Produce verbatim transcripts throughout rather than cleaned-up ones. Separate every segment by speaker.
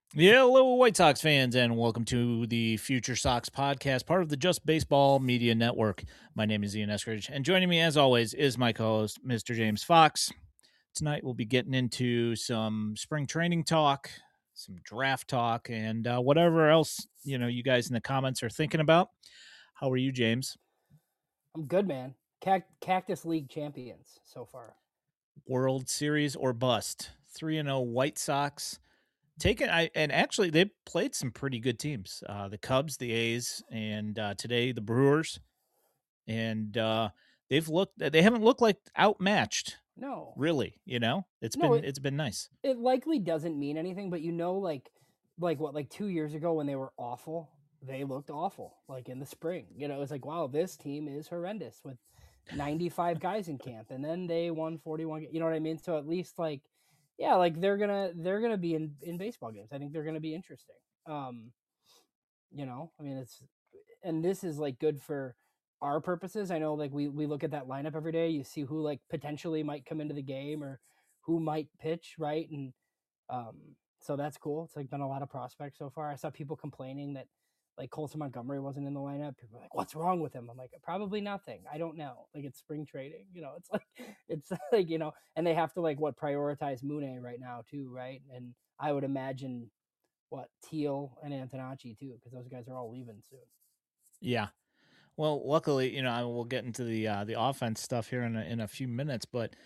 Speaker 1: Yeah, hello, White Sox fans, and welcome to the Future Sox podcast, part of the Just Baseball Media Network. My name is Ian Eskridge, and joining me, as always, is my co-host, Mister James Fox. Tonight, we'll be getting into some spring training talk, some draft talk, and uh, whatever else you know you guys in the comments are thinking about. How are you, James?
Speaker 2: I'm good, man. Cact- Cactus League champions so far.
Speaker 1: World Series or bust? Three and zero White Sox. Taken I and actually they played some pretty good teams. Uh, the Cubs, the A's, and uh, today the Brewers. And uh, they've looked. They haven't looked like outmatched,
Speaker 2: No,
Speaker 1: really. You know, it's
Speaker 2: no,
Speaker 1: been
Speaker 2: it
Speaker 1: it's been nice.
Speaker 2: it likely doesn't mean anything, but you know, like, like what, like two years ago when they were awful, they looked awful. Like in the spring, you know, it's like, wow, this team is horrendous with ninety-five guys in camp, and then they won forty-one. You know what I mean? So at least like, yeah, like they're gonna they're gonna be in in baseball games. I think they're gonna be interesting. Um, you know, I mean, it's and this is like good for our purposes. I know like we we look at that lineup every day. You see who like potentially might come into the game or who might pitch, right? And um so that's cool. It's like been a lot of prospects so far. I saw people complaining that like Colson Montgomery wasn't in the lineup. People were like, "What's wrong with him?" I'm like, "Probably nothing. I don't know. Like it's spring trading, you know. It's like it's like you know, and they have to like what prioritize Mune right now too, right? And I would imagine what Teal and Antonacci too, because those guys are all leaving soon.
Speaker 1: Yeah. Well, luckily, you know, I will get into the uh, the offense stuff here in a, in a few minutes, but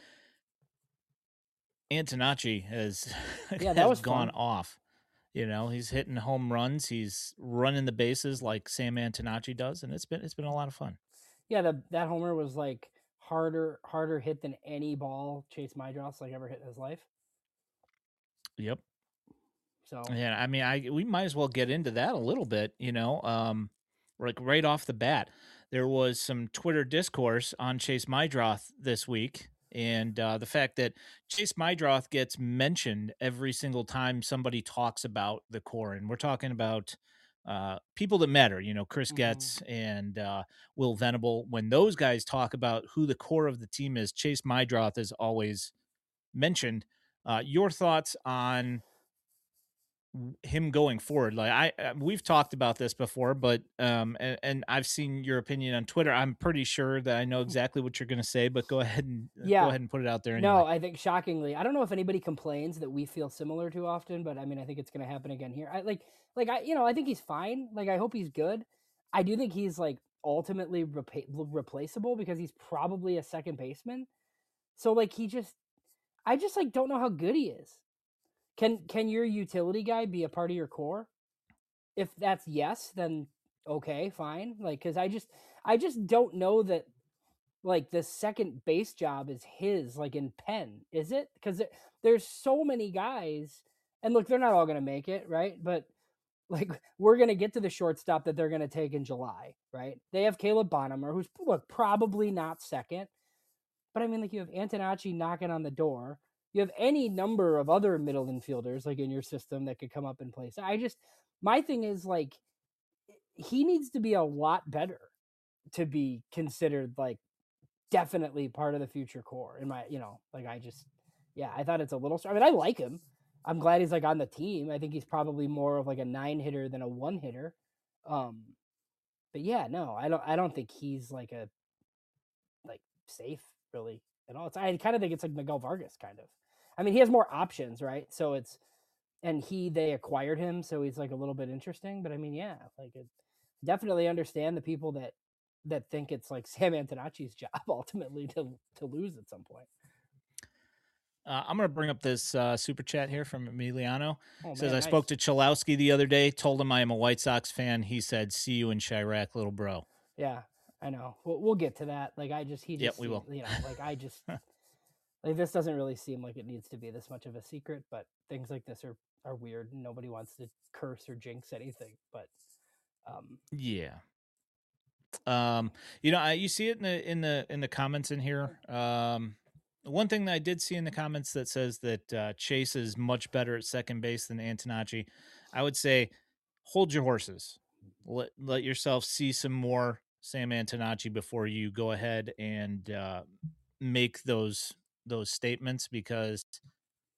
Speaker 1: Antonacci has
Speaker 2: Yeah, that
Speaker 1: has
Speaker 2: was
Speaker 1: gone
Speaker 2: fun.
Speaker 1: off. You know, he's hitting home runs. He's running the bases like Sam Antonacci does, and it's been it's been a lot of fun.
Speaker 2: Yeah, the that homer was like harder harder hit than any ball Chase Mydros like ever hit in his life.
Speaker 1: Yep.
Speaker 2: So
Speaker 1: Yeah, I mean, I we might as well get into that a little bit. You know, um, like right off the bat, there was some Twitter discourse on Chase Mydroth this week, and uh, the fact that Chase Mydroth gets mentioned every single time somebody talks about the core, and we're talking about uh, people that matter. You know, Chris
Speaker 2: mhm.
Speaker 1: Getz and uh, Will Venable. When those guys talk about who the core of the team is, Chase Mydroth is always mentioned. Uh, your thoughts on him going forward? Like I uh, we've talked about this before, but um and, and I've seen your opinion on Twitter. I'm pretty sure that I know exactly what you're going to say, but go ahead and uh, go
Speaker 2: Yeah.
Speaker 1: ahead and put it out there anyway.
Speaker 2: No, I think shockingly, I don't know if anybody complains that we feel similar too often, but I mean, I think it's going to happen again here. I like, like I, you know, I think he's fine. Like, I hope he's good. I do think he's like ultimately repa- replaceable because he's probably a second baseman. So like, he just, I just like don't know how good he is. Can can your utility guy be a part of your core? If that's yes, then okay, fine. Like, cause I just, I just don't know that like the second base job is his, like in Penn, is it? Because there, there's so many guys, and look, they're not all gonna make it, right? But like we're gonna get to the shortstop that they're gonna take in July, right? They have Caleb Bonham, who's look probably not second, but I mean, like you have Antonacci knocking on the door. You have any number of other middle infielders like in your system that could come up and play. So I just, my thing is like he needs to be a lot better to be considered like definitely part of the future core. In my, you know, like I just, yeah, I thought it's a little. I mean, I like him. I'm glad he's like on the team. I think he's probably more of like a nine hitter than a one hitter. Um, but yeah, no, I don't. I don't think he's like a like safe really at all. It's I kind of think it's like Miguel Vargas kind of. I mean, he has more options, right? So it's and he they acquired him, so he's like a little bit interesting. But I mean, yeah, like it, definitely understand the people that that think it's like Sam Antonacci's job ultimately to to lose at some point.
Speaker 1: Uh, I'm going to bring up this uh, super chat here from Emiliano.
Speaker 2: Oh
Speaker 1: He says,
Speaker 2: man,
Speaker 1: I spoke
Speaker 2: nice.
Speaker 1: to Chalowski the other day, told him I am a White Sox fan. He said, see you in Chirac, little bro.
Speaker 2: Yeah, I know. We'll, we'll get to that. Like I just he
Speaker 1: Yep,
Speaker 2: just
Speaker 1: we
Speaker 2: seemed,
Speaker 1: will.
Speaker 2: you know, like I just like this doesn't really seem like it needs to be this much of a secret, but things like this are are weird. Nobody wants to curse or jinx anything, but um
Speaker 1: Yeah. Um, you know, I, you see it in the in the in the comments in here. Um, one thing that I did see in the comments that says that uh, Chase is much better at second base than Antonacci. I would say hold your horses. Let let yourself see some more Sam Antonacci before you go ahead and uh, make those those statements, because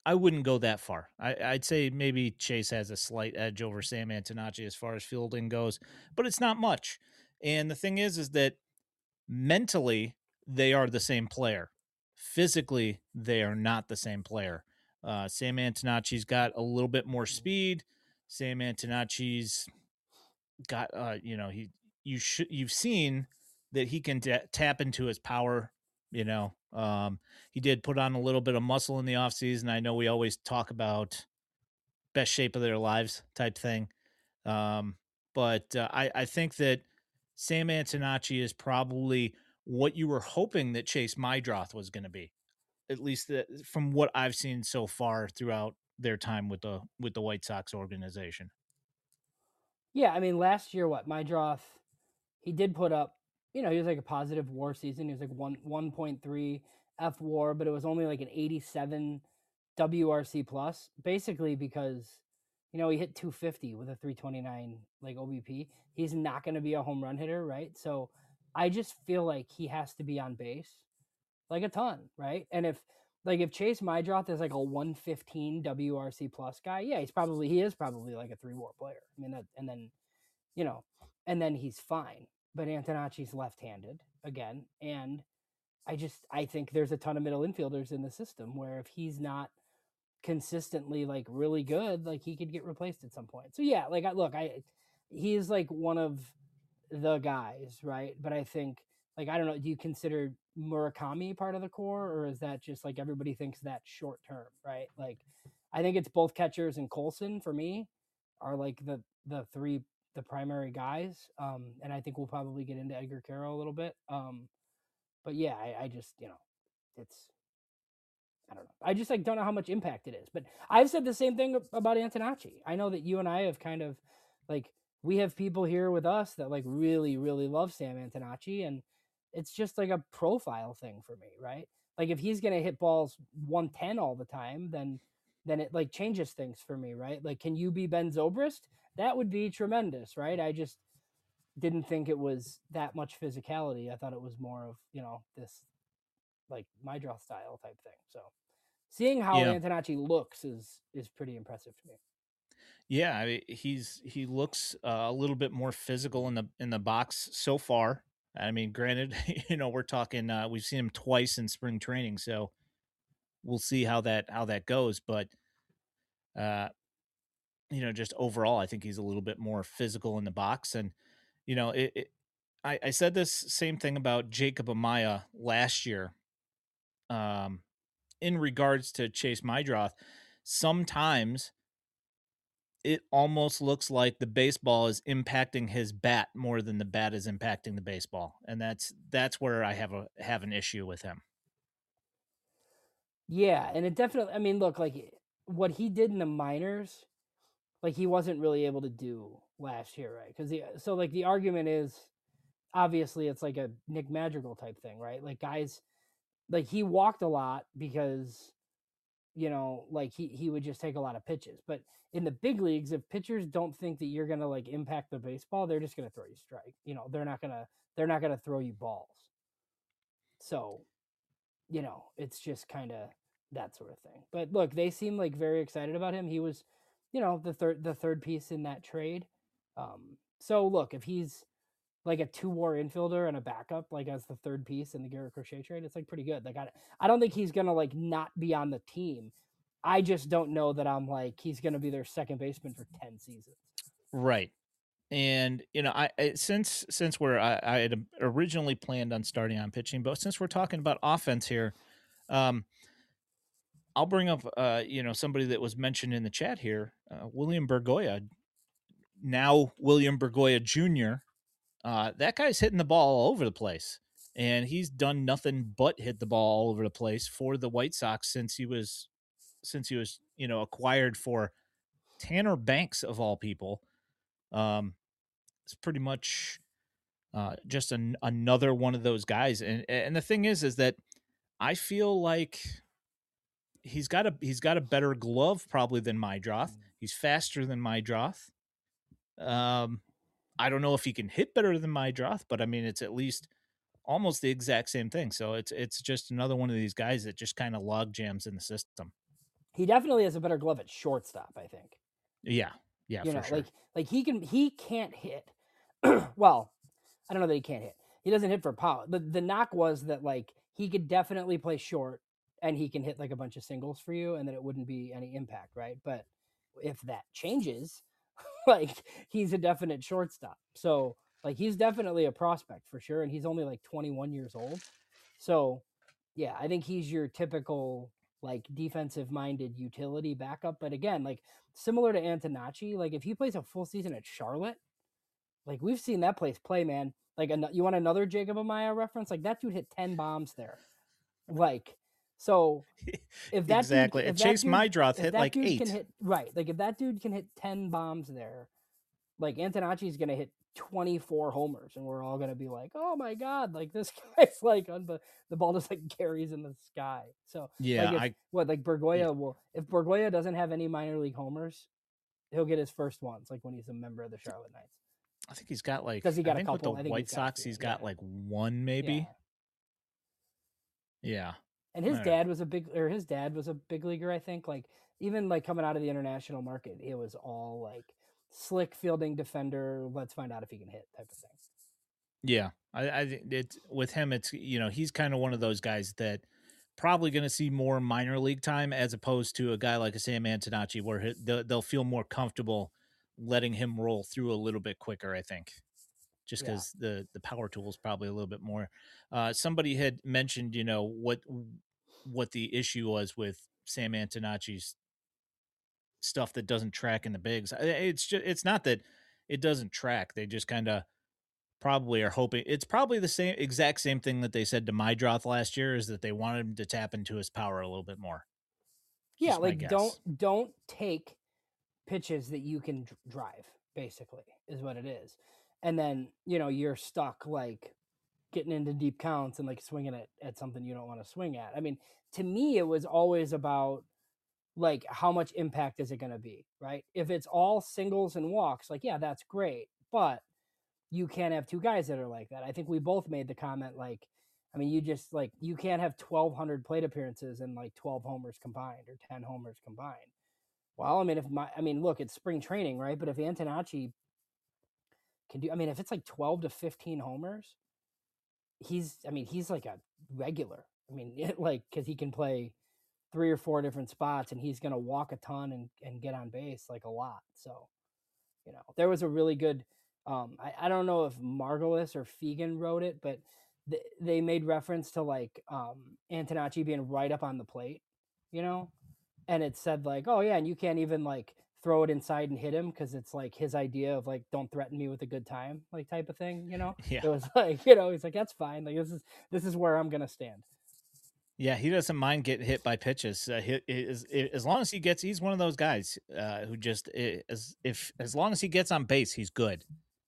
Speaker 1: I wouldn't go that far. I, I'd say maybe Chase has a slight edge over Sam Antonacci as far as fielding goes, but it's not much. And the thing is, is that mentally they are the same player. Physically, they are not the same player. Uh, Sam Antonacci's got a little bit more speed. Sam Antonacci's got, uh, you know, he you should you've seen that he can t- tap into his power. You know, um, he did put on a little bit of muscle in the offseason. I know we always talk about best shape of their lives type thing. Um, but uh, I, I think that Sam Antonacci is probably what you were hoping that Chase Mydroth was going to be, at least the, from what I've seen so far throughout their time with the with the White Sox organization.
Speaker 2: Yeah, I mean, last year, what Mydroth, he did put up. You know, he was like a positive WAR season. He was like one one point three F WAR, but it was only like an eighty-seven W R C plus, basically because you know he hit two fifty with a three twenty-nine like O B P. He's not going to be a home run hitter, right? So I just feel like he has to be on base like a ton, right? And if like if Chase Mydroth is like a one fifteen W R C plus guy, yeah, he's probably he is probably like a three WAR player. I mean that, and then you know, and then he's fine. But Antonacci's left-handed again, and I just I think there's a ton of middle infielders in the system where if he's not consistently like really good, like he could get replaced at some point. So yeah, like I look, I he's like one of the guys, right? But I think like I don't know, do you consider Murakami part of the core, or is that just like everybody thinks that short term, right? Like I think it's both catchers and Colson for me are like the the three the primary guys. Um, and I think we'll probably get into Edgar Carroll a little bit. Um, but yeah, I, I just you know, it's I don't know. I just like don't know how much impact it is. But I've said the same thing about Antonacci. I know that you and I have kind of like we have people here with us that like really really love Sam Antonacci, and it's just like a profile thing for me, right? Like if he's gonna hit balls one ten all the time, then then it like changes things for me, right? Like can you be Ben Zobrist? That would be tremendous, right? I just didn't think it was that much physicality. I thought it was more of you know this like my draw style type thing. So seeing how
Speaker 1: Yeah,
Speaker 2: Antonacci looks is is pretty impressive to me.
Speaker 1: yeah. I mean, he's he looks uh, a little bit more physical in the in the box so far. I mean, granted, you know, we're talking. Uh, we've seen him twice in spring training, so we'll see how that how that goes. But uh, you know, just overall, I think he's a little bit more physical in the box. And, you know, it, it I, I said this same thing about Jacob Amaya last year um, in regards to Chase Mydroth. Sometimes it almost looks like the baseball is impacting his bat more than the bat is impacting the baseball. And that's that's where I have a have an issue with him.
Speaker 2: Yeah, and it definitely. I mean, look, like what he did in the minors, like he wasn't really able to do last year, right? Because the so like the argument is obviously it's like a Nick Madrigal type thing, right? Like guys, like he walked a lot because you know, like he he would just take a lot of pitches. But in the big leagues, if pitchers don't think that you're gonna like impact the baseball, they're just gonna throw you strike. You know, they're not gonna they're not gonna throw you balls. So, you know, it's just kind of that sort of thing. But look, they seem like very excited about him. He was, you know, the third the third piece in that trade. Um, so look, if he's like a two war infielder and a backup, like as the third piece in the Garrett Crochet trade, it's like pretty good. Like I, I don't think he's gonna like not be on the team. I just don't know that I'm like he's gonna be their second baseman for ten seasons.
Speaker 1: Right. And you know, I, I since since we're I, I had originally planned on starting on pitching, but since we're talking about offense here, um, I'll bring up uh, you know somebody that was mentioned in the chat here, uh, William Bergoya, now William Bergoya Junior Uh, that guy's hitting the ball all over the place, and he's done nothing but hit the ball all over the place for the White Sox since he was since he was you know acquired for Tanner Banks of all people. Um, it's pretty much uh, just an, another one of those guys, and and the thing is, is that I feel like he's got a he's got a better glove probably than Mydroth. He's faster than Mydroth. Um, I don't know if he can hit better than Mydroth, but I mean it's at least almost the exact same thing. So it's it's just another one of these guys that just kind of log jams in the system.
Speaker 2: he definitely has a better glove at shortstop, I think.
Speaker 1: Yeah, yeah,
Speaker 2: You
Speaker 1: for
Speaker 2: know,
Speaker 1: sure.
Speaker 2: like like he can he can't hit. Well, I don't know that he can't hit. He doesn't hit for power. The the knock was that like he could definitely play short and he can hit like a bunch of singles for you and then it wouldn't be any impact, right? But if that changes, like he's a definite shortstop. So like he's definitely a prospect for sure. And he's only like twenty-one years old. So yeah, I think he's your typical like defensive minded utility backup. But again, like similar to Antonacci, like if he plays a full season at Charlotte, like we've seen that place play, man. Like you want another Jacob Amaya reference? Like that dude hit ten bombs there. Like so if that dude
Speaker 1: Exactly.
Speaker 2: if that
Speaker 1: Chase
Speaker 2: dude
Speaker 1: Mydroth
Speaker 2: if
Speaker 1: hit
Speaker 2: that
Speaker 1: like
Speaker 2: dude can
Speaker 1: eight.
Speaker 2: hit right, like if that dude can hit ten bombs there, like Antonacci's gonna hit twenty-four homers, and we're all gonna be like, "Oh my god!" Like this guy's like on the the ball just like carries in the sky. So
Speaker 1: Yeah,
Speaker 2: like if
Speaker 1: I
Speaker 2: what like
Speaker 1: yeah.
Speaker 2: Bergoya will if Bergoya doesn't have any minor league homers, he'll get his first ones like when he's a member of the Charlotte Knights.
Speaker 1: I think he's got like
Speaker 2: Does he
Speaker 1: I
Speaker 2: got a
Speaker 1: think with the
Speaker 2: couple? I think he's
Speaker 1: White
Speaker 2: got a
Speaker 1: Sox
Speaker 2: few.
Speaker 1: he's
Speaker 2: Yeah,
Speaker 1: got like one
Speaker 2: yeah.
Speaker 1: maybe. Yeah.
Speaker 2: And his
Speaker 1: All right.
Speaker 2: dad was a big or his dad was a big leaguer. I think like even like coming out of the international market, it was all like slick fielding defender. Let's find out if he can hit type of thing.
Speaker 1: Yeah, I, I think it's with him. It's you know he's kind of one of those guys that probably going to see more minor league time as opposed to a guy like a Sam Antonacci, where he, they'll, they'll feel more comfortable letting him roll through a little bit quicker. I think just
Speaker 2: Yeah.
Speaker 1: because the the power tool is probably a little bit more. Uh, somebody had mentioned you know what what the issue was with Sam Antonacci's stuff that doesn't track in the bigs. It's just it's not that it doesn't track. They just kind of probably are hoping it's probably the same exact same thing that they said to Mydroth last year is that they wanted him to tap into his power a little bit more.
Speaker 2: Yeah,
Speaker 1: Just my
Speaker 2: like don't
Speaker 1: guess.
Speaker 2: don't take pitches that you can dr- drive, basically, is what it is. And then, you know, you're stuck like getting into deep counts and like swinging it at something you don't want to swing at. I mean, to me it was always about like how much impact is it going to be, right? If it's all singles and walks, like yeah, that's great, but you can't have two guys that are like that. I think we both made the comment like I mean, you just like you can't have twelve hundred plate appearances and like twelve homers combined or ten homers combined. Well, I mean, if my, I mean, look, it's spring training, right? But if Antonacci can do, I mean, if it's like twelve to fifteen homers, he's, I mean, he's like a regular. I mean, it, like, because he can play three or four different spots and he's going to walk a ton and, and get on base like a lot. So, you know, there was a really good, um, I, I don't know if Margolis or Fegan wrote it, but th- they made reference to like um, Antonacci being right up on the plate, you know? And it said like, oh yeah, and you can't even like throw it inside and hit him because it's like his idea of like don't threaten me with a good time like type of thing, you know.
Speaker 1: Yeah.
Speaker 2: It was like, you know, he's like that's fine, like this is this is where I'm gonna stand.
Speaker 1: Yeah, he doesn't mind getting hit by pitches. Uh, he, is as long as he gets, he's one of those guys uh, who just as if as long as he gets on base, he's good.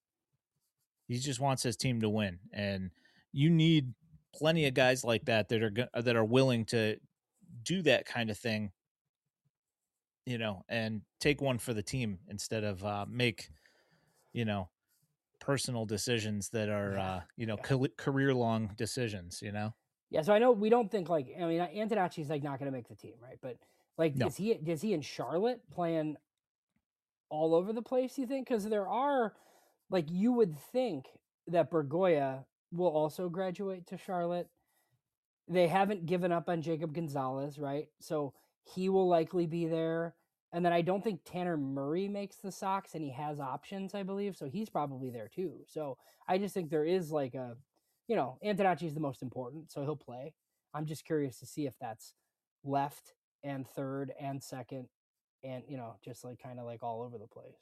Speaker 1: He just wants his team to win, and you need plenty of guys like that that are that are willing to do that kind of thing, you know, and take one for the team instead of uh, make, you know, personal decisions that are,
Speaker 2: Yeah,
Speaker 1: uh, you know,
Speaker 2: yeah,
Speaker 1: career long decisions, you know?
Speaker 2: yeah. So I know we don't think like I mean Antonacci's like not gonna make the team, right? But like,
Speaker 1: No.
Speaker 2: is he is he in Charlotte playing all over the place? You think? Because there are like you would think that Bergoya will also graduate to Charlotte. They haven't given up on Jacob Gonzalez, right? So he will likely be there. And then I don't think Tanner Murray makes the Sox, and he has options, I believe. So he's probably there too. So I just think there is like a, you know, Antonacci is the most important, so he'll play. I'm just curious to see if that's left and third and second, and you know, just like kind of like all over the place.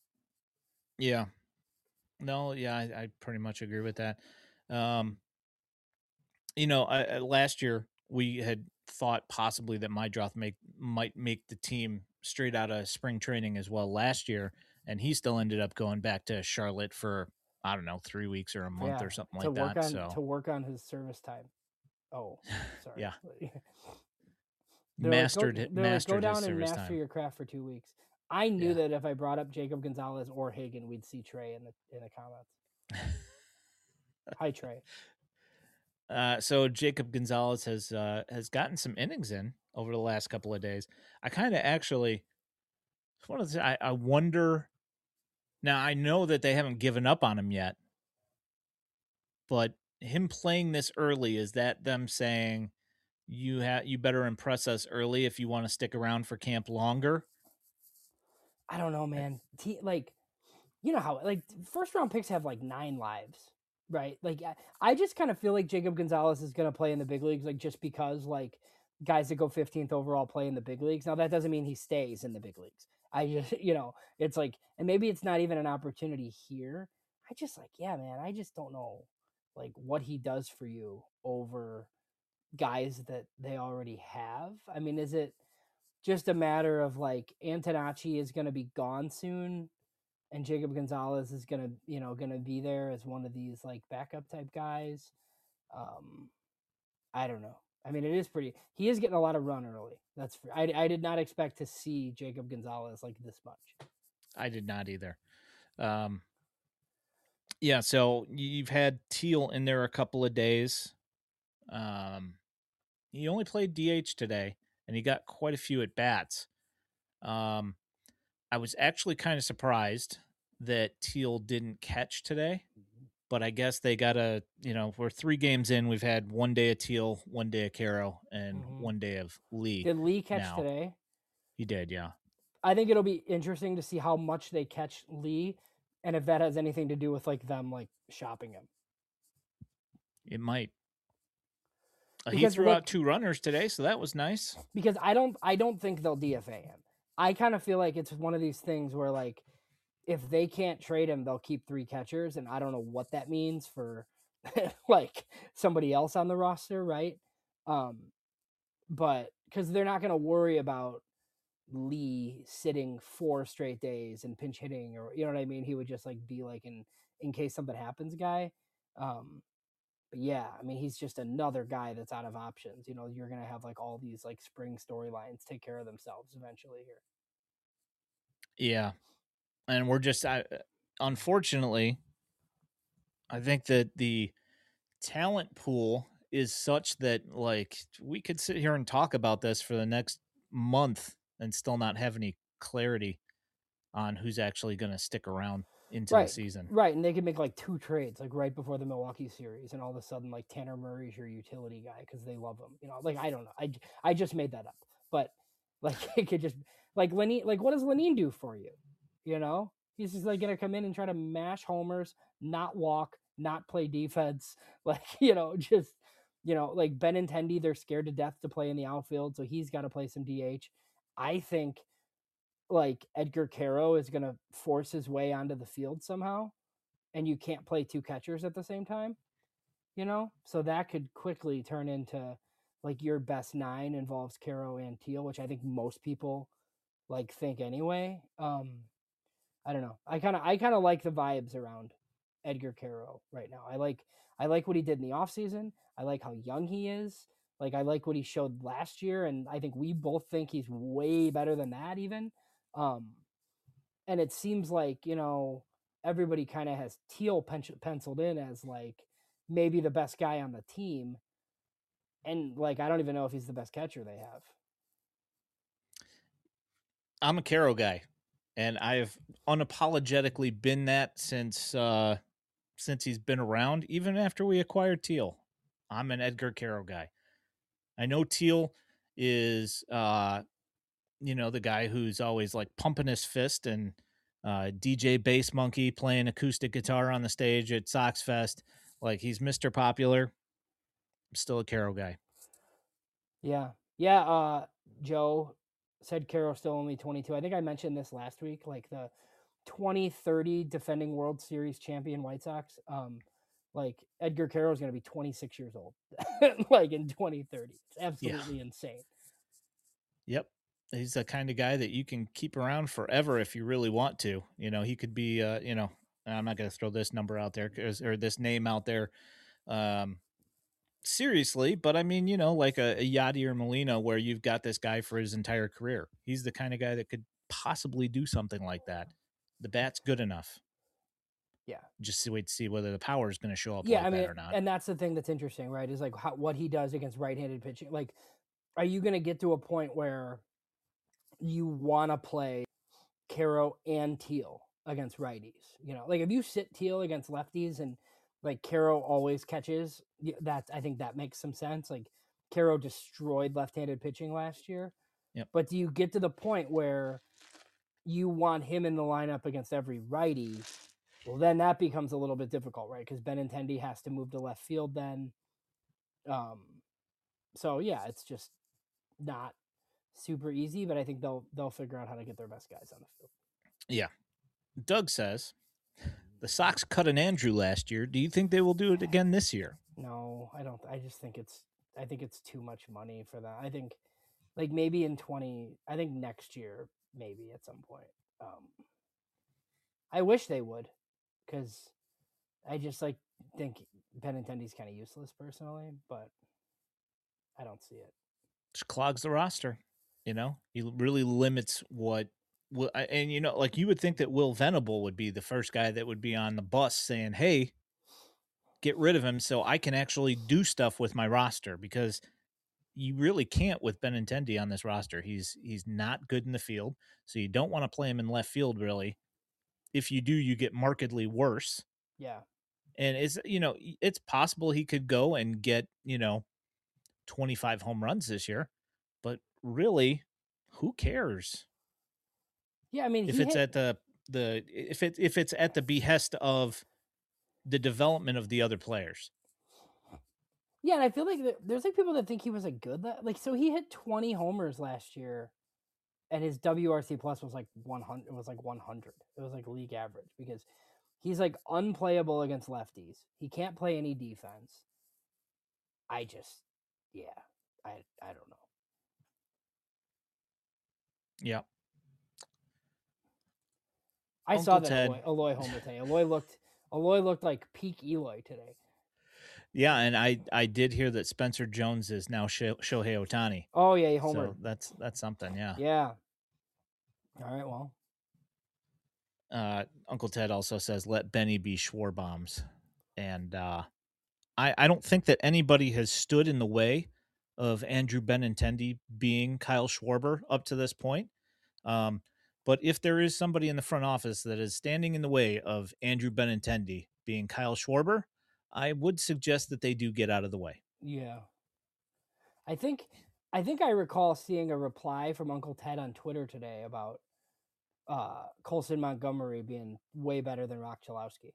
Speaker 1: Yeah. No, yeah, I, I pretty much agree with that. Um, you know, I, I, last year we had thought possibly that Mydroth make might make the team straight out of spring training as well last year, and he still ended up going back to Charlotte for I don't know three weeks or a month
Speaker 2: Yeah,
Speaker 1: or something
Speaker 2: to
Speaker 1: like
Speaker 2: work
Speaker 1: that.
Speaker 2: on
Speaker 1: So
Speaker 2: to work on his service time. Oh, sorry.
Speaker 1: yeah,
Speaker 2: They're like go.
Speaker 1: mastered
Speaker 2: They're like go
Speaker 1: mastered his
Speaker 2: down and
Speaker 1: service
Speaker 2: master
Speaker 1: time.
Speaker 2: your craft for two weeks. I knew
Speaker 1: Yeah.
Speaker 2: that if I brought up Jacob Gonzalez or Hagen, we'd see Trey in the in the comments. Hi Trey.
Speaker 1: Uh, so Jacob Gonzalez has uh, has gotten some innings in over the last couple of days. I kind of actually, one of the, I, I wonder. Now I know that they haven't given up on him yet, but him playing this early, is that them saying you have you better impress us early if you want to stick around for camp longer?
Speaker 2: I don't know, man. T- like, you know how like first round picks have like nine lives, right? Like, I, I just kind of feel like Jacob Gonzalez is going to play in the big leagues, like just because like guys that go fifteenth overall play in the big leagues. Now that doesn't mean he stays in the big leagues. I just, you know, it's like, and maybe it's not even an opportunity here. I just like, yeah, man. I just don't know, like what he does for you over guys that they already have. I mean, is it just a matter of like Antonacci is going to be gone soon and Jacob Gonzalez is going to, you know, going to be there as one of these like backup type guys? Um, I don't know. I mean, it is pretty. He is getting a lot of run early. That's for, I, I did not expect to see Jacob Gonzalez like this much.
Speaker 1: I did not either. Um, yeah, so you've had Teal in there a couple of days. Um, he only played D H today, and he got quite a few at bats. Um, I was actually kind of surprised that Teal didn't catch today, but I guess they got a, you know, we're three games in. We've had one day of Teal, one day of Caro, and
Speaker 2: Mm-hmm.
Speaker 1: one day of Lee.
Speaker 2: Did Lee catch
Speaker 1: now.
Speaker 2: today?
Speaker 1: He did, yeah.
Speaker 2: I think it'll be interesting to see how much they catch Lee and if that has anything to do with like them like shopping him.
Speaker 1: It might. Uh, he
Speaker 2: Because
Speaker 1: threw
Speaker 2: look,
Speaker 1: out two runners today, so that was nice.
Speaker 2: because I don't I don't think they'll D F A him. I kind of feel like it's one of these things where like if they can't trade him, they'll keep three catchers, and I don't know what that means for like somebody else on the roster, right? Um, but because they're not going to worry about Lee sitting four straight days and pinch hitting, or you know what I mean. He would just like be like in in case something happens, guy. Um, but yeah, I mean, he's just another guy that's out of options. You know, you're gonna have like all these like spring storylines take care of themselves eventually here.
Speaker 1: Yeah, and we're just, I, unfortunately, I think that the talent pool is such that like we could sit here and talk about this for the next month and still not have any clarity on who's actually going to stick around into the
Speaker 2: Right,
Speaker 1: season.
Speaker 2: right, and they could make like two trades like right before the Milwaukee series, and all of a sudden like Tanner Murray's your utility guy because they love him. You know, like I don't know, I I just made that up, but like it could just like Lenny, like what does Lenine do for you? You know, he's just like gonna come in and try to mash homers, not walk, not play defense, like you know, just you know, like Benintendi, they're scared to death to play in the outfield, so he's got to play some D H. I think like Edgar Caro is going to force his way onto the field somehow, and you can't play two catchers at the same time, you know? So that could quickly turn into like your best nine involves Caro and Teal, which I think most people like think anyway. Um, I don't know. I kind of I kind of like the vibes around Edgar Caro right now. I like I like what he did in the offseason. I like how young he is. Like I like what he showed last year, and I think we both think he's way better than that even. Um, and it seems like you know everybody kind of has Teal pen- penciled in as like maybe the best guy on the team, and like I don't even know if he's the best catcher they have.
Speaker 1: I'm a Caro guy, and I've unapologetically been that since uh, since he's been around. Even after we acquired Teal, I'm an Edgar Caro guy. I know Teal is, uh, you know, the guy who's always like pumping his fist and uh, D J Bass Monkey playing acoustic guitar on the stage at Sox Fest. Like he's Mister Popular. I'm still a Caro guy.
Speaker 2: Yeah, yeah. Uh, Joe said Caro's still only twenty-two. I think I mentioned this last week. Like the twenty thirty defending World Series champion White Sox. Um, like Edgar Caro is going to be twenty-six years old, like in twenty thirty. It's absolutely
Speaker 1: Yeah.
Speaker 2: insane.
Speaker 1: Yep. He's the kind of guy that you can keep around forever if you really want to. You know, he could be, uh, you know, I'm not going to throw this number out there or this name out there um, seriously, but I mean, you know, like a, a Yadier Molina, where you've got this guy for his entire career. He's the kind of guy that could possibly do something like that. The bat's good enough.
Speaker 2: Yeah.
Speaker 1: Just to wait to see whether the power is going to show up
Speaker 2: Yeah,
Speaker 1: like
Speaker 2: I mean,
Speaker 1: that or not.
Speaker 2: and that's the thing that's interesting, right? Is like how, what he does against right-handed pitching. Like, are you going to get to a point where you want to play Caro and Teal against righties? You know, like if you sit Teal against lefties and like Caro always catches, that I think that makes some sense. Like Caro destroyed left-handed pitching last year.
Speaker 1: Yep.
Speaker 2: But do you get to the point where you want him in the lineup against every righty? Well, then that becomes a little bit difficult, right? Because Benintendi has to move to left field then. Um, so yeah, it's just not super easy, but I think they'll they'll figure out how to get their best guys on the field.
Speaker 1: Yeah. Doug says the Sox cut an Andrew last year. Do you think they will do it again this year?
Speaker 2: No, I don't. I just think it's I think it's too much money for that. I think like maybe in twenty, I think next year maybe at some point. Um, I wish they would, because I just like think Benintendi's kind of useless personally, but I don't see it.
Speaker 1: Just clogs the roster. You know, he really limits what. Well, and you know, like you would think that Will Venable would be the first guy that would be on the bus saying, "Hey, get rid of him so I can actually do stuff with my roster," because you really can't with Benintendi on this roster. He's he's not good in the field, so you don't want to play him in left field really. If you do, you get markedly worse.
Speaker 2: Yeah.
Speaker 1: And it's, you know, it's possible he could go and get, you know, twenty-five home runs this year, but really, who cares?
Speaker 2: Yeah, I mean,
Speaker 1: If
Speaker 2: he
Speaker 1: it's
Speaker 2: hit,
Speaker 1: at the the if it if it's at the behest of the development of the other players.
Speaker 2: yeah, and I feel like there's like people that think he was a good like so he hit twenty homers last year, and his W R C plus was like one hundred. It was like one hundred. It was like league average because he's like unplayable against lefties. He can't play any defense. I just, yeah, I I don't know.
Speaker 1: Yeah.
Speaker 2: I
Speaker 1: Uncle
Speaker 2: saw that
Speaker 1: Ted.
Speaker 2: Eloy, Eloy homer today. Eloy looked Eloy looked like peak Eloy today.
Speaker 1: Yeah, and I I did hear that Spencer Jones is now Shohei Ohtani.
Speaker 2: Oh yeah, he homered.
Speaker 1: So that's that's something. Yeah.
Speaker 2: Yeah. All right. Well.
Speaker 1: Uh, Uncle Ted also says, "Let Benny be Schwarbombs," and uh, I I don't think that anybody has stood in the way of Andrew Benintendi being Kyle Schwarber up to this point. Um, but if there is somebody in the front office that is standing in the way of Andrew Benintendi being Kyle Schwarber, I would suggest that they do get out of the way.
Speaker 2: Yeah. I think I think I recall seeing a reply from Uncle Ted on Twitter today about uh, Colson Montgomery being way better than Rock Chalowski.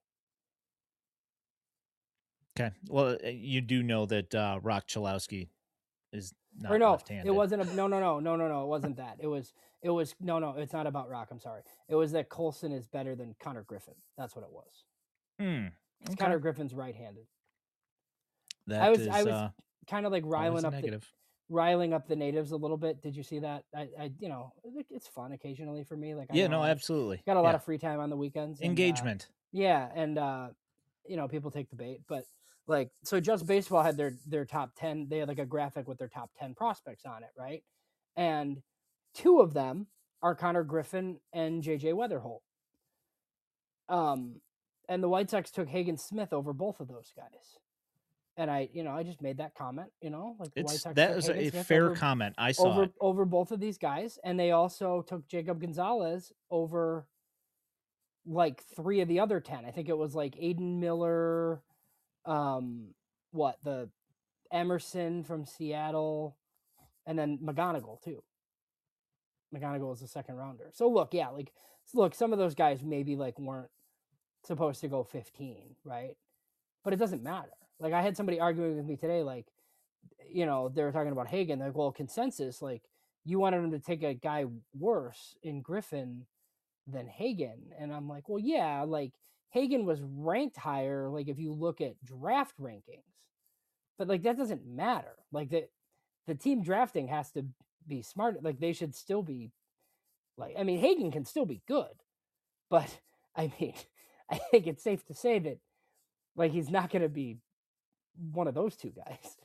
Speaker 1: Okay. Well, you do know that uh, Rock Chalowski is not
Speaker 2: or no,
Speaker 1: left-handed.
Speaker 2: It wasn't a no no no no no no. It wasn't that. It was it was no no. It's not about Rock. I'm sorry. It was that Colson is better than Connor Griffin. That's what it was.
Speaker 1: Hmm. Okay.
Speaker 2: Connor Griffin's right-handed.
Speaker 1: That
Speaker 2: I was
Speaker 1: is,
Speaker 2: I was
Speaker 1: uh,
Speaker 2: kind of like riling up
Speaker 1: negative.
Speaker 2: the riling up the natives a little bit. Did you see that? I, I you know, it's fun occasionally for me. Like I
Speaker 1: yeah, no, absolutely.
Speaker 2: Got a lot
Speaker 1: yeah.
Speaker 2: of free time on the weekends.
Speaker 1: Engagement.
Speaker 2: And, uh, yeah, and uh, you know, people take the bait, but like so, Just Baseball had their their top ten. They had like a graphic with their top ten prospects on it, right? And two of them are Connor Griffin and J J Weatherholt. Um, and the White Sox took Hagen Smith over both of those guys. And I, you know, I just made that comment, you know, like the
Speaker 1: it's,
Speaker 2: White Sox.
Speaker 1: That was a fair
Speaker 2: over,
Speaker 1: comment. I saw
Speaker 2: over,
Speaker 1: it.
Speaker 2: over both of these guys. And they also took Jacob Gonzalez over like three of the other ten. I think it was like Aiden Miller, um, what, the Emerson from Seattle, and then McGonigal too. McGonigal was the second rounder. So look, yeah, like, look, some of those guys maybe like weren't supposed to go fifteen, right? But it doesn't matter. Like I had somebody arguing with me today, like, you know, they were talking about Hagen. They're like, well, consensus, like you wanted him to take a guy worse in Griffin than Hagen. And I'm like, well, yeah, like Hagen was ranked higher, like if you look at draft rankings. But like that doesn't matter. Like the the team drafting has to be smart. Like they should still be like, I mean, Hagen can still be good. But I mean, I think it's safe to say that like he's not going to be one of those two guys.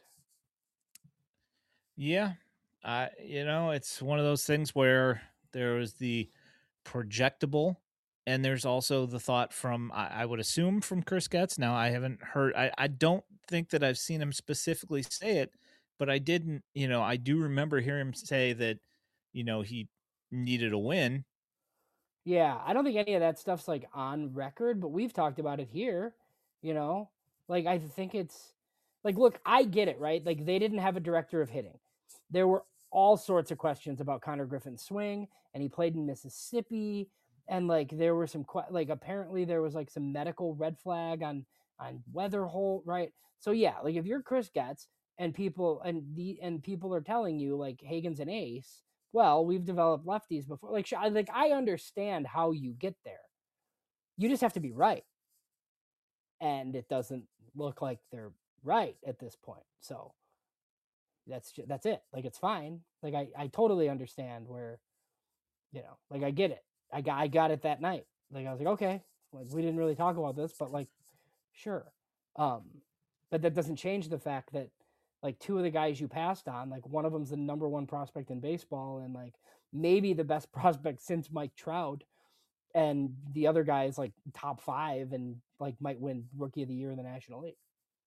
Speaker 1: Yeah. Uh, you know, it's one of those things where there was the projectable and there's also the thought from, I, I would assume from Chris Getz. Now, I haven't heard, I, I don't think that I've seen him specifically say it, but I didn't, you know, I do remember hearing him say that, you know, he needed a win.
Speaker 2: Yeah, I don't think any of that stuff's like on record, but we've talked about it here, you know? Like I think it's like look, I get it, right? Like they didn't have a director of hitting. There were all sorts of questions about Connor Griffin's swing, and he played in Mississippi, and like there were some que- like apparently there was like some medical red flag on on Weatherholt, right? So yeah, like if you're Chris Getz and people and the and people are telling you like Hagen's an ace, well, we've developed lefties before. Like, I like I understand how you get there. You just have to be right, and it doesn't look like they're right at this point. So that's just, that's it. Like, it's fine. Like, I I totally understand where, you know, like I get it. I got I got it that night. Like, I was like, okay, like we didn't really talk about this, but like, sure. Um, but that doesn't change the fact that like two of the guys you passed on, like one of them's the number one prospect in baseball and like maybe the best prospect since Mike Trout, and the other guy is like top five and like might win Rookie of the Year in the National League.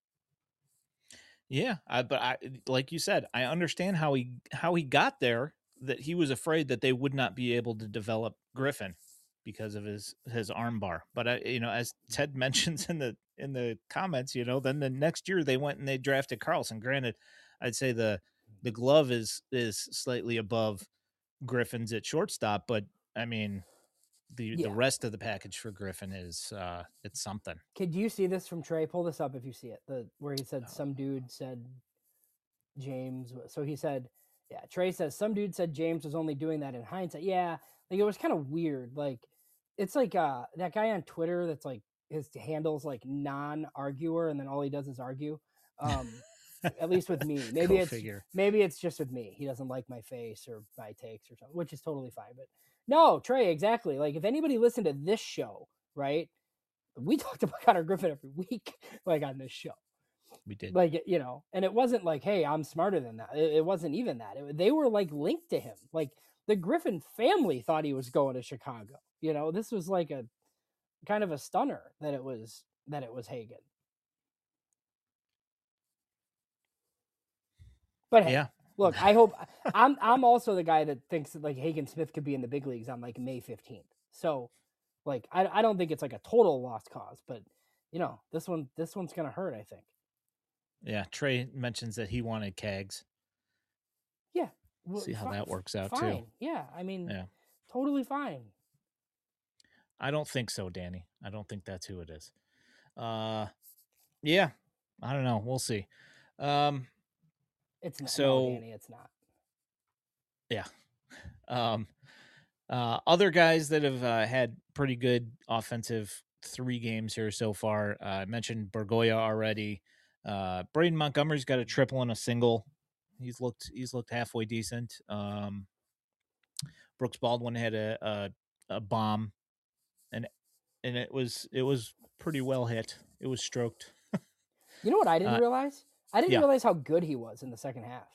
Speaker 1: Yeah, I, but I, like you said, I understand how he how he got there. That he was afraid that they would not be able to develop Griffin because of his his arm bar. But I, you know, as Ted mentions in the in the comments, you know, then the next year they went and they drafted Carlson. Granted, I'd say the the glove is is slightly above Griffin's at shortstop, but I mean, the the
Speaker 2: Yeah.
Speaker 1: rest of the package for Griffin is uh it's something.
Speaker 2: Could you see this from Trey? Pull this up if you see it. The where he said
Speaker 1: Oh.
Speaker 2: some dude said James. So he said, yeah, Trey says some dude said James was only doing that in hindsight. Yeah, like it was kind of weird. Like it's like uh that guy on Twitter that's like his handle's like non-arguer, and then all he does is argue. Um, at least with me. Maybe
Speaker 1: Go
Speaker 2: it's
Speaker 1: figure.
Speaker 2: maybe it's just with me. He doesn't like my face or my takes or something, which is totally fine. But no, Trey, exactly. Like if anybody listened to this show, right? We talked about Connor Griffin every week, like on this show.
Speaker 1: We did.
Speaker 2: Like, you know, and it wasn't like, hey, I'm smarter than that. It, it wasn't even that. It, they were like linked to him. Like the Griffin family thought he was going to Chicago. You know, this was like a kind of a stunner that it was that it was Hagen. But hey,
Speaker 1: Yeah.
Speaker 2: look, I hope I'm I'm also the guy that thinks that like Hagen Smith could be in the big leagues on like May fifteenth. So like I I don't think it's like a total lost cause, but you know, this one this one's gonna hurt, I think.
Speaker 1: Yeah, Trey mentions that he wanted Cags.
Speaker 2: Yeah. Well,
Speaker 1: See how
Speaker 2: fi-
Speaker 1: that works out
Speaker 2: fine.
Speaker 1: too.
Speaker 2: Yeah. I mean,
Speaker 1: Yeah.
Speaker 2: totally fine.
Speaker 1: I don't think so, Danny. I don't think that's who it is. Uh yeah. I don't know. We'll see. Um
Speaker 2: It's not.
Speaker 1: so
Speaker 2: No, Danny, it's not.
Speaker 1: yeah. Um uh other guys that have uh, had pretty good offensive three games here so far. Uh, I mentioned Bergoya already. Uh Braden Montgomery's got a triple and a single. He's looked he's looked halfway decent. Um Brooks Baldwin had a a, a bomb, and and it was it was pretty well hit. It was stroked.
Speaker 2: You know what I didn't
Speaker 1: Uh,
Speaker 2: realize? I didn't
Speaker 1: yeah,
Speaker 2: realize how good he was in the second half.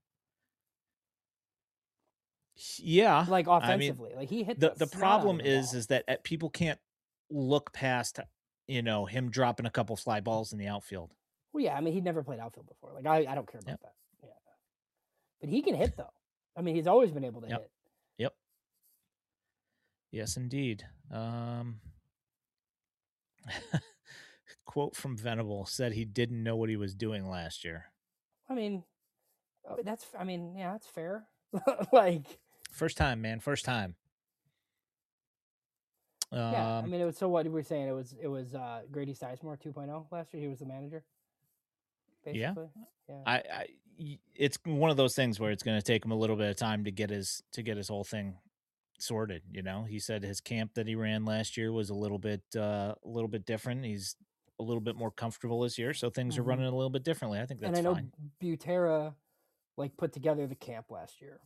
Speaker 1: yeah.
Speaker 2: Like
Speaker 1: I mean,
Speaker 2: offensively, like he hit
Speaker 1: the
Speaker 2: the
Speaker 1: the
Speaker 2: snot out
Speaker 1: problem
Speaker 2: of the
Speaker 1: is
Speaker 2: ball.
Speaker 1: is that uh, people can't look past, you know, him dropping a couple fly balls in the outfield.
Speaker 2: Well, yeah, I mean, he'd never played outfield before. Like I, I don't care about
Speaker 1: Yep.
Speaker 2: that. Yeah, but he can hit though. I mean, he's always been able to
Speaker 1: Yep.
Speaker 2: hit.
Speaker 1: Yep. Yes, indeed. Um, quote from Venable said he didn't know what he was doing last year.
Speaker 2: I mean, oh, that's. I mean, yeah, that's fair. Like,
Speaker 1: First time, man. First time. Um,
Speaker 2: yeah, I mean, it was. So what were we saying? It was. It was uh, Grady Sizemore two point oh last year. He was the manager. Basically, yeah.
Speaker 1: I, I, it's one of those things where it's going to take him a little bit of time to get his to get his whole thing sorted. You know, he said his camp that he ran last year was a little bit uh, a little bit different. He's a little bit more comfortable this year, so things
Speaker 2: mm-hmm.
Speaker 1: are running a little bit differently. I think that's
Speaker 2: and I know
Speaker 1: fine.
Speaker 2: Butera like put together the camp last year.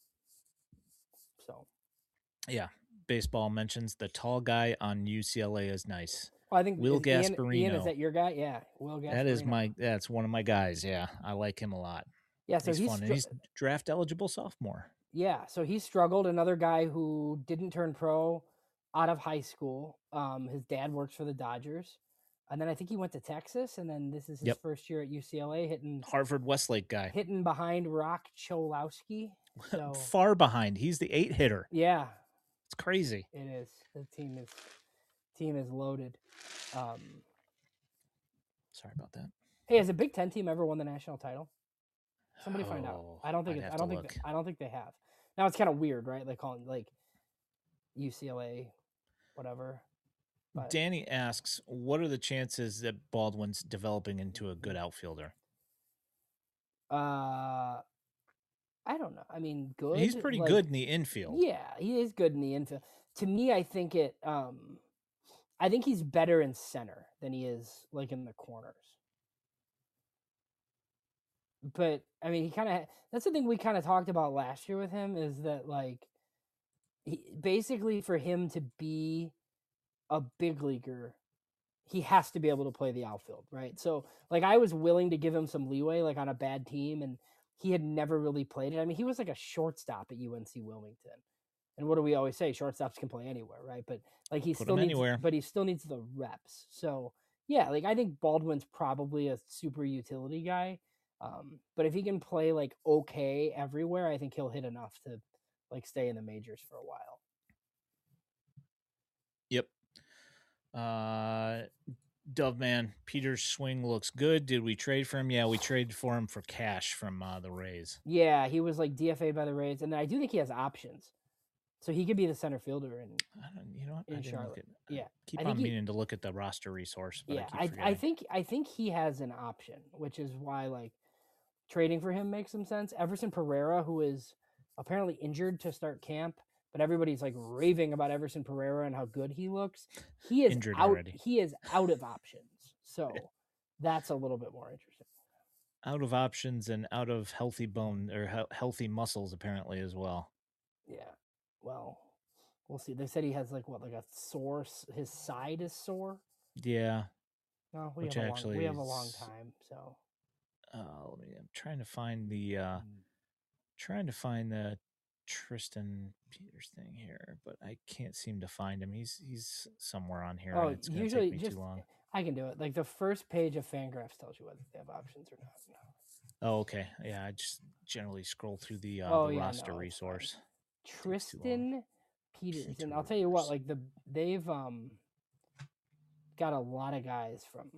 Speaker 2: So,
Speaker 1: yeah, baseball mentions the tall guy on U C L A is nice.
Speaker 2: Well, I think
Speaker 1: Will
Speaker 2: is
Speaker 1: Gasparino.
Speaker 2: Ian, Ian, is that your guy? Yeah, Will Gasparino.
Speaker 1: That is my. That's one of my guys. Yeah, I like him a lot.
Speaker 2: Yeah, so
Speaker 1: he's,
Speaker 2: he's
Speaker 1: fun.
Speaker 2: str-
Speaker 1: and he's draft eligible sophomore.
Speaker 2: Yeah, so he struggled. Another guy who didn't turn pro, out of high school. Um, his dad works for the Dodgers, and then I think he went to Texas, and then this is his
Speaker 1: Yep.
Speaker 2: first year at U C L A, hitting
Speaker 1: Harvard Westlake guy.
Speaker 2: hitting behind Rock Cholowski. So
Speaker 1: far behind. He's the eight hitter.
Speaker 2: yeah,
Speaker 1: It's crazy.
Speaker 2: it is. The team is team is loaded. Um,
Speaker 1: Sorry about that.
Speaker 2: hey, has a Big Ten team ever won the national title? Somebody find out.
Speaker 1: Oh,
Speaker 2: I don't think.
Speaker 1: I'd
Speaker 2: It,
Speaker 1: have
Speaker 2: I
Speaker 1: to
Speaker 2: don't think.
Speaker 1: look.
Speaker 2: They, I don't think they have. Now it's kind of weird, right? Like calling like U C L A, whatever. But
Speaker 1: Danny asks, what are the chances that Baldwin's developing into a good outfielder?
Speaker 2: uh, I don't know. I mean, good.
Speaker 1: He's pretty
Speaker 2: like,
Speaker 1: good in the infield.
Speaker 2: Yeah, he is good in the infield. To me, I think it. Um, I think he's better in center than he is like in the corners. But I mean, he kind of. That's the thing we kind of talked about last year with him is that like, he, basically for him to be a big leaguer, he has to be able to play the outfield, right? So like, I was willing to give him some leeway, like on a bad team, and he had never really played it. I mean, he was like a shortstop at U N C Wilmington. And what do we always say? Shortstops can play anywhere, right? But like he
Speaker 1: Put
Speaker 2: still
Speaker 1: him
Speaker 2: needs,
Speaker 1: anywhere.
Speaker 2: but he still needs the reps. So yeah, like I think Baldwin's probably a super utility guy. Um, but if he can play like okay everywhere, I think he'll hit enough to like stay in the majors for a while.
Speaker 1: Yep. Uh, Doveman, Peter's swing looks good. Did we trade for him? Yeah, we traded for him for cash from uh, the Rays.
Speaker 2: Yeah, he was like D F A'd by the Rays, and I do think he has options. So he could be the center fielder in,
Speaker 1: I don't, you know what?
Speaker 2: in
Speaker 1: I didn't
Speaker 2: Charlotte.
Speaker 1: look at.
Speaker 2: Yeah,
Speaker 1: I keep
Speaker 2: I
Speaker 1: on
Speaker 2: think he-
Speaker 1: meaning to look at the roster resource, but
Speaker 2: yeah,
Speaker 1: I
Speaker 2: I
Speaker 1: keep
Speaker 2: I,
Speaker 1: forgetting.
Speaker 2: think I think he has an option, which is why like trading for him makes some sense. Everson Pereira, who is apparently injured to start camp, but everybody's like raving about Everson Pereira and how good he looks. He is
Speaker 1: Injured
Speaker 2: out.
Speaker 1: already.
Speaker 2: He is out of options, so that's a little bit more interesting.
Speaker 1: Out of options and out of healthy bone or he- healthy muscles apparently as well.
Speaker 2: Yeah, well, we'll see. They said he has like what, like a sore. s- His side is sore.
Speaker 1: Yeah.
Speaker 2: No, we
Speaker 1: Which
Speaker 2: have a long.
Speaker 1: actually
Speaker 2: We have a long
Speaker 1: is-
Speaker 2: time. So
Speaker 1: Uh, let me. I'm trying to find the. Uh,
Speaker 2: Mm.
Speaker 1: trying to find the Tristan Peters thing here, but I can't seem to find him. He's he's somewhere on here.
Speaker 2: Oh,
Speaker 1: and it's gonna
Speaker 2: usually
Speaker 1: take me
Speaker 2: just
Speaker 1: too long.
Speaker 2: I can do it. Like the first page of Fangraphs tells you whether they have options or not.
Speaker 1: Oh, okay. Yeah, I just generally scroll through the uh,
Speaker 2: Oh,
Speaker 1: the
Speaker 2: yeah,
Speaker 1: roster
Speaker 2: no, it's fine.
Speaker 1: resource.
Speaker 2: Tristan Peters, and I'll tell you what,
Speaker 1: Peters.
Speaker 2: like the they've um got a lot of guys from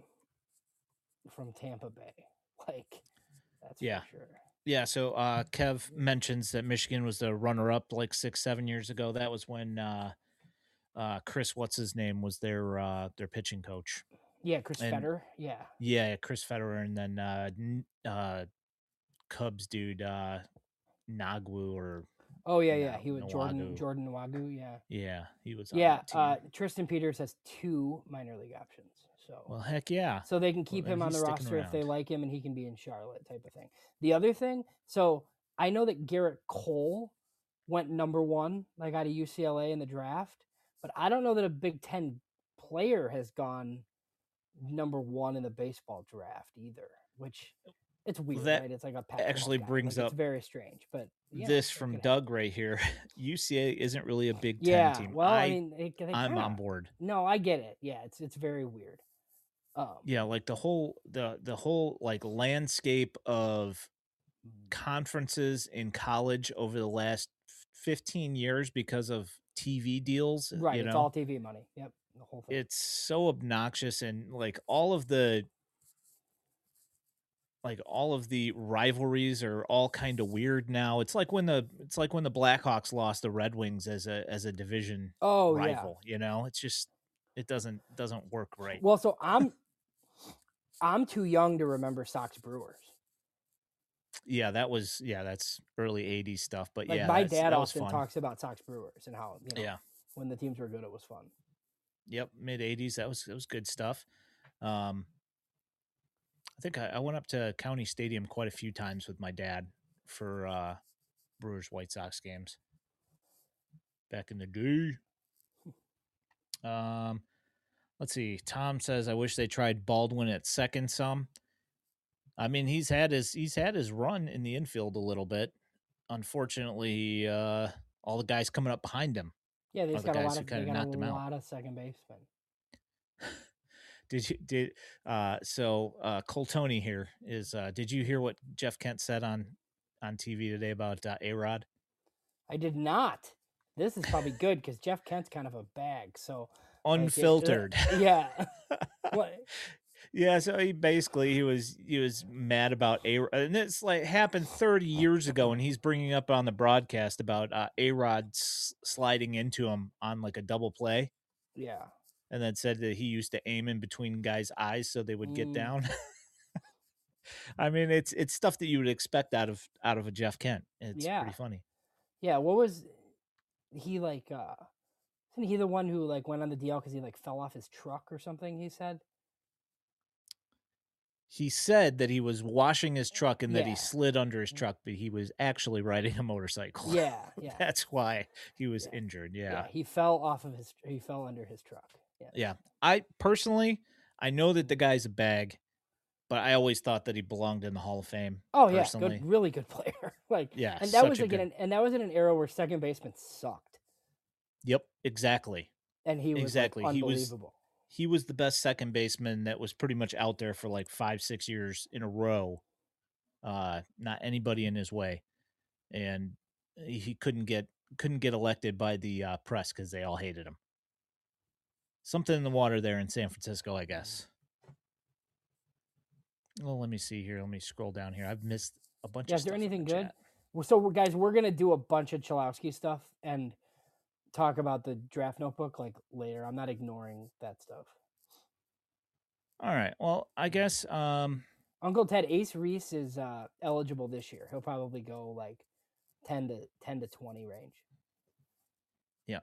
Speaker 2: from Tampa Bay. Like that's
Speaker 1: Yeah.
Speaker 2: for sure.
Speaker 1: Yeah, so uh, Kev mentions that Michigan was the runner-up like six, seven years ago. That was when uh, uh, Chris, what's his name, was their uh, their pitching coach.
Speaker 2: Yeah, Chris
Speaker 1: And-
Speaker 2: Fetter. Yeah.
Speaker 1: Yeah, Chris Federer, and then uh, n- uh, Cubs dude uh, Nagwu or
Speaker 2: Oh yeah, yeah.
Speaker 1: No,
Speaker 2: He was Jordan
Speaker 1: Nwagu.
Speaker 2: Jordan Nwagu. Yeah.
Speaker 1: yeah, he was on
Speaker 2: Yeah.
Speaker 1: that team.
Speaker 2: Uh, Tristan Peters has two minor league options. So
Speaker 1: well, heck yeah.
Speaker 2: so they can keep
Speaker 1: then
Speaker 2: him on the
Speaker 1: he's sticking
Speaker 2: roster if they
Speaker 1: around.
Speaker 2: like him, and he can be in Charlotte, type of thing. The other thing, so I know that Garrett Cole went number one, like out of U C L A in the draft, but I don't know that a Big Ten player has gone number one in the baseball draft either. Which it's weird,
Speaker 1: that
Speaker 2: right? It's like a Pac-twelve
Speaker 1: actually
Speaker 2: guy.
Speaker 1: brings
Speaker 2: like,
Speaker 1: up
Speaker 2: it's very strange. But you know,
Speaker 1: This
Speaker 2: it
Speaker 1: from
Speaker 2: could
Speaker 1: Doug right here. U C A isn't really a Big Ten
Speaker 2: Yeah,
Speaker 1: team.
Speaker 2: well, I,
Speaker 1: I,
Speaker 2: mean, they, they
Speaker 1: I'm
Speaker 2: kinda,
Speaker 1: on board.
Speaker 2: No, I get it. Yeah, it's it's very weird. Um,
Speaker 1: Yeah, like the whole the the whole like landscape of conferences in college over the last fifteen years because of T V deals.
Speaker 2: right.
Speaker 1: You
Speaker 2: It's
Speaker 1: know,
Speaker 2: all T V money. Yep, the whole thing.
Speaker 1: it's so obnoxious, and like all of the like all of the rivalries are all kind of weird now. It's like when the it's like when the Blackhawks lost the Red Wings as a as a division
Speaker 2: oh yeah.
Speaker 1: rival. You know, it's just it doesn't doesn't work right.
Speaker 2: Well, so I'm I'm too young to remember Sox Brewers.
Speaker 1: Yeah, that was yeah, that's early eighties stuff. But
Speaker 2: Like
Speaker 1: yeah,
Speaker 2: my
Speaker 1: that's-
Speaker 2: dad
Speaker 1: that was
Speaker 2: often
Speaker 1: fun.
Speaker 2: talks about Sox Brewers and how, you know,
Speaker 1: Yeah.
Speaker 2: when the teams were good, it was fun.
Speaker 1: Yep, mid eighties. That was that was good stuff. Um, I think I, I went up to County Stadium quite a few times with my dad for uh, Brewers White Sox games back in the day. Um, let's see. Tom says, "I wish they tried Baldwin at second some." I mean, he's had his he's had his run in the infield a little bit. Unfortunately, uh, all the guys coming up behind him.
Speaker 2: Yeah, they
Speaker 1: are
Speaker 2: just
Speaker 1: the
Speaker 2: got a
Speaker 1: guys
Speaker 2: lot
Speaker 1: who
Speaker 2: of they
Speaker 1: kind of
Speaker 2: got a
Speaker 1: knocked him out.
Speaker 2: lot of second basemen.
Speaker 1: Did you did uh so uh Cole Tony here is uh did you hear what Jeff Kent said on on T V today about uh, A-Rod?
Speaker 2: I did not. This is probably good because Jeff Kent's kind of a bag. So, like, it, uh,
Speaker 1: Unfiltered.
Speaker 2: yeah. What?
Speaker 1: Yeah, so he basically he was he was mad about A, and it's like happened thirty years ago, and he's bringing up on the broadcast about uh, A-Rod s- sliding into him on like a double play,
Speaker 2: Yeah.
Speaker 1: and then said that he used to aim in between guys' eyes so they would get
Speaker 2: Mm,
Speaker 1: down. I mean, it's it's stuff that you would expect out of out of a Jeff Kent. It's
Speaker 2: yeah.
Speaker 1: pretty funny.
Speaker 2: Yeah. What was he like? Uh, isn't he the one who like went on the D L because he like fell off his truck or something? He said.
Speaker 1: He said that he was washing his truck and that he
Speaker 2: Yeah.
Speaker 1: slid under his truck, but he was actually riding a motorcycle.
Speaker 2: Yeah. Yeah.
Speaker 1: That's why he was
Speaker 2: Yeah.
Speaker 1: injured.
Speaker 2: Yeah.
Speaker 1: Yeah.
Speaker 2: He fell off of his. He fell under his truck. Yeah.
Speaker 1: Yeah. I personally, I know that the guy's a bag, but I always thought that he belonged in the Hall of Fame.
Speaker 2: Oh yeah,
Speaker 1: Personally.
Speaker 2: good, really good player. Like,
Speaker 1: Yeah,
Speaker 2: and that
Speaker 1: such
Speaker 2: was
Speaker 1: a
Speaker 2: like in
Speaker 1: good-
Speaker 2: an, and that was in an era where second baseman sucked,
Speaker 1: Yep, exactly.
Speaker 2: and he was
Speaker 1: Exactly.
Speaker 2: like
Speaker 1: He was
Speaker 2: unbelievable.
Speaker 1: he was the best second baseman that was pretty much out there for like five, six years in a row. Uh, not anybody in his way, and he couldn't get couldn't get elected by the uh, press because they all hated him. Something in the water there in San Francisco, I guess. Well, let me see here. Let me scroll down here. I've missed a bunch
Speaker 2: Yeah,
Speaker 1: of
Speaker 2: is there
Speaker 1: stuff in
Speaker 2: anything
Speaker 1: the
Speaker 2: good?
Speaker 1: chat.
Speaker 2: Well, so we're, guys, we're gonna do a bunch of Chalowski stuff and talk about the draft notebook like later. I'm not ignoring that stuff.
Speaker 1: All right. Well, I guess um
Speaker 2: Uncle Ted, Ace Reese is uh, eligible this year. He'll probably go like ten to ten to twenty range.
Speaker 1: yeah.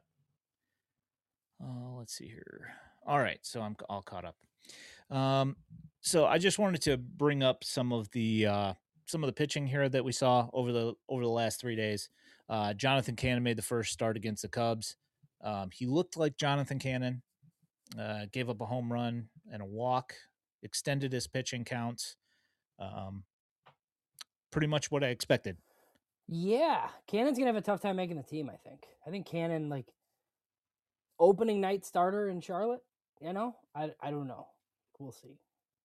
Speaker 1: Uh, let's see here. All right, so I'm all caught up. Um, so I just wanted to bring up some of the uh, some of the pitching here that we saw over the over the last three days. Uh, Jonathan Cannon made the first start against the Cubs. Um, he looked like Jonathan Cannon. Uh, gave up a home run and a walk. Extended his pitching counts. Um, pretty much what I expected.
Speaker 2: Yeah, Cannon's gonna have a tough time making the team. I think. I think Cannon like opening night starter in Charlotte. You know, I I don't know. We'll see.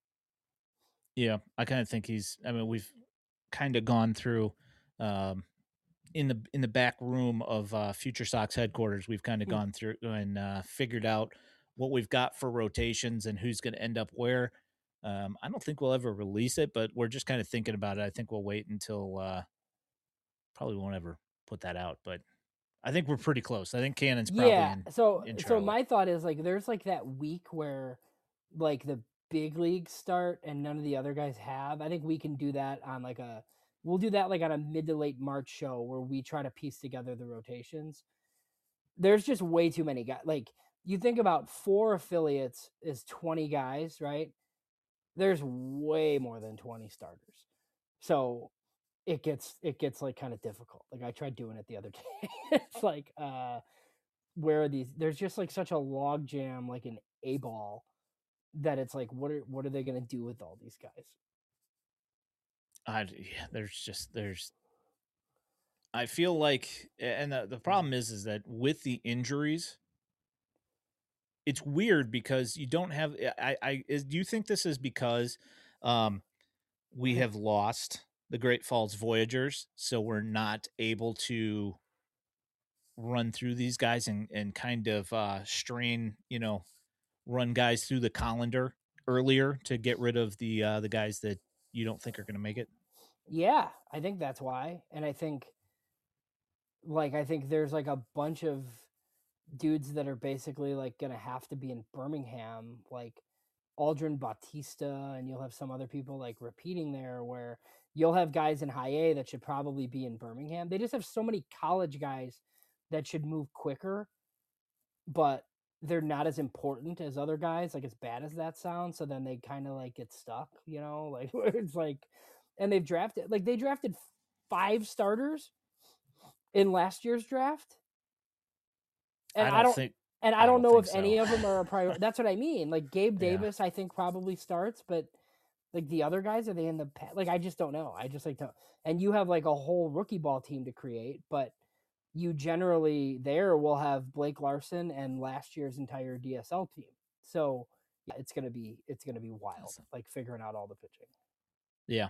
Speaker 1: Yeah, I kind of think he's. I mean, we've kind of gone through um, in the in the back room of uh, Future Sox headquarters. We've kind of
Speaker 2: Hmm.
Speaker 1: gone through and uh, figured out what we've got for rotations and who's going to end up where. Um, I don't think we'll ever release it, but we're just kind of thinking about it. I think we'll wait until uh, probably won't ever put that out, but I think we're pretty close. I think Cannon's probably
Speaker 2: Yeah.
Speaker 1: in.
Speaker 2: So
Speaker 1: in
Speaker 2: so
Speaker 1: Charlotte.
Speaker 2: my thought is like there's like that week where like the big leagues start and none of the other guys have. I think we can do that on like a we'll do that like on a mid to late March show where we try to piece together the rotations. There's just way too many guys. Like you think about four affiliates is twenty guys, right? There's way more than twenty starters. So it gets it gets like kind of difficult. Like I tried doing it the other day. It's like uh where are these there's just like such a log jam like an A ball that it's like what are what are they gonna do with all these guys?
Speaker 1: I yeah, there's just there's I feel like and the, the problem is is that with the injuries it's weird because you don't have I I is, do you think this is because um we have lost the Great Falls Voyagers so we're not able to run through these guys and and kind of uh strain, you know, run guys through the colander earlier to get rid of the uh the guys that you don't think are going to make it?
Speaker 2: Yeah, I think that's why. And I think like I think there's like a bunch of dudes that are basically like gonna have to be in Birmingham, like Aldrin Bautista, and you'll have some other people like repeating there where you'll have guys in high A that should probably be in Birmingham. They just have so many college guys that should move quicker, but they're not as important as other guys, like as bad as that sounds. So then they kind of like get stuck, you know, like it's like, and they've drafted, like they drafted five starters in last year's draft. And
Speaker 1: I
Speaker 2: I
Speaker 1: don't
Speaker 2: don't,
Speaker 1: think
Speaker 2: and I
Speaker 1: I
Speaker 2: don't
Speaker 1: don't
Speaker 2: know if
Speaker 1: think
Speaker 2: any
Speaker 1: so.
Speaker 2: of them are a priority. That's what I mean. Like Gabe
Speaker 1: Yeah.
Speaker 2: Davis, I think probably starts, but like the other guys, are they in the pa- like? I just don't know. I just like to, and you have like a whole rookie ball team to create, but you generally there will have Blake Larson and last year's entire D S L team. So yeah, it's gonna be it's gonna be wild, like figuring out all the pitching.
Speaker 1: Yeah.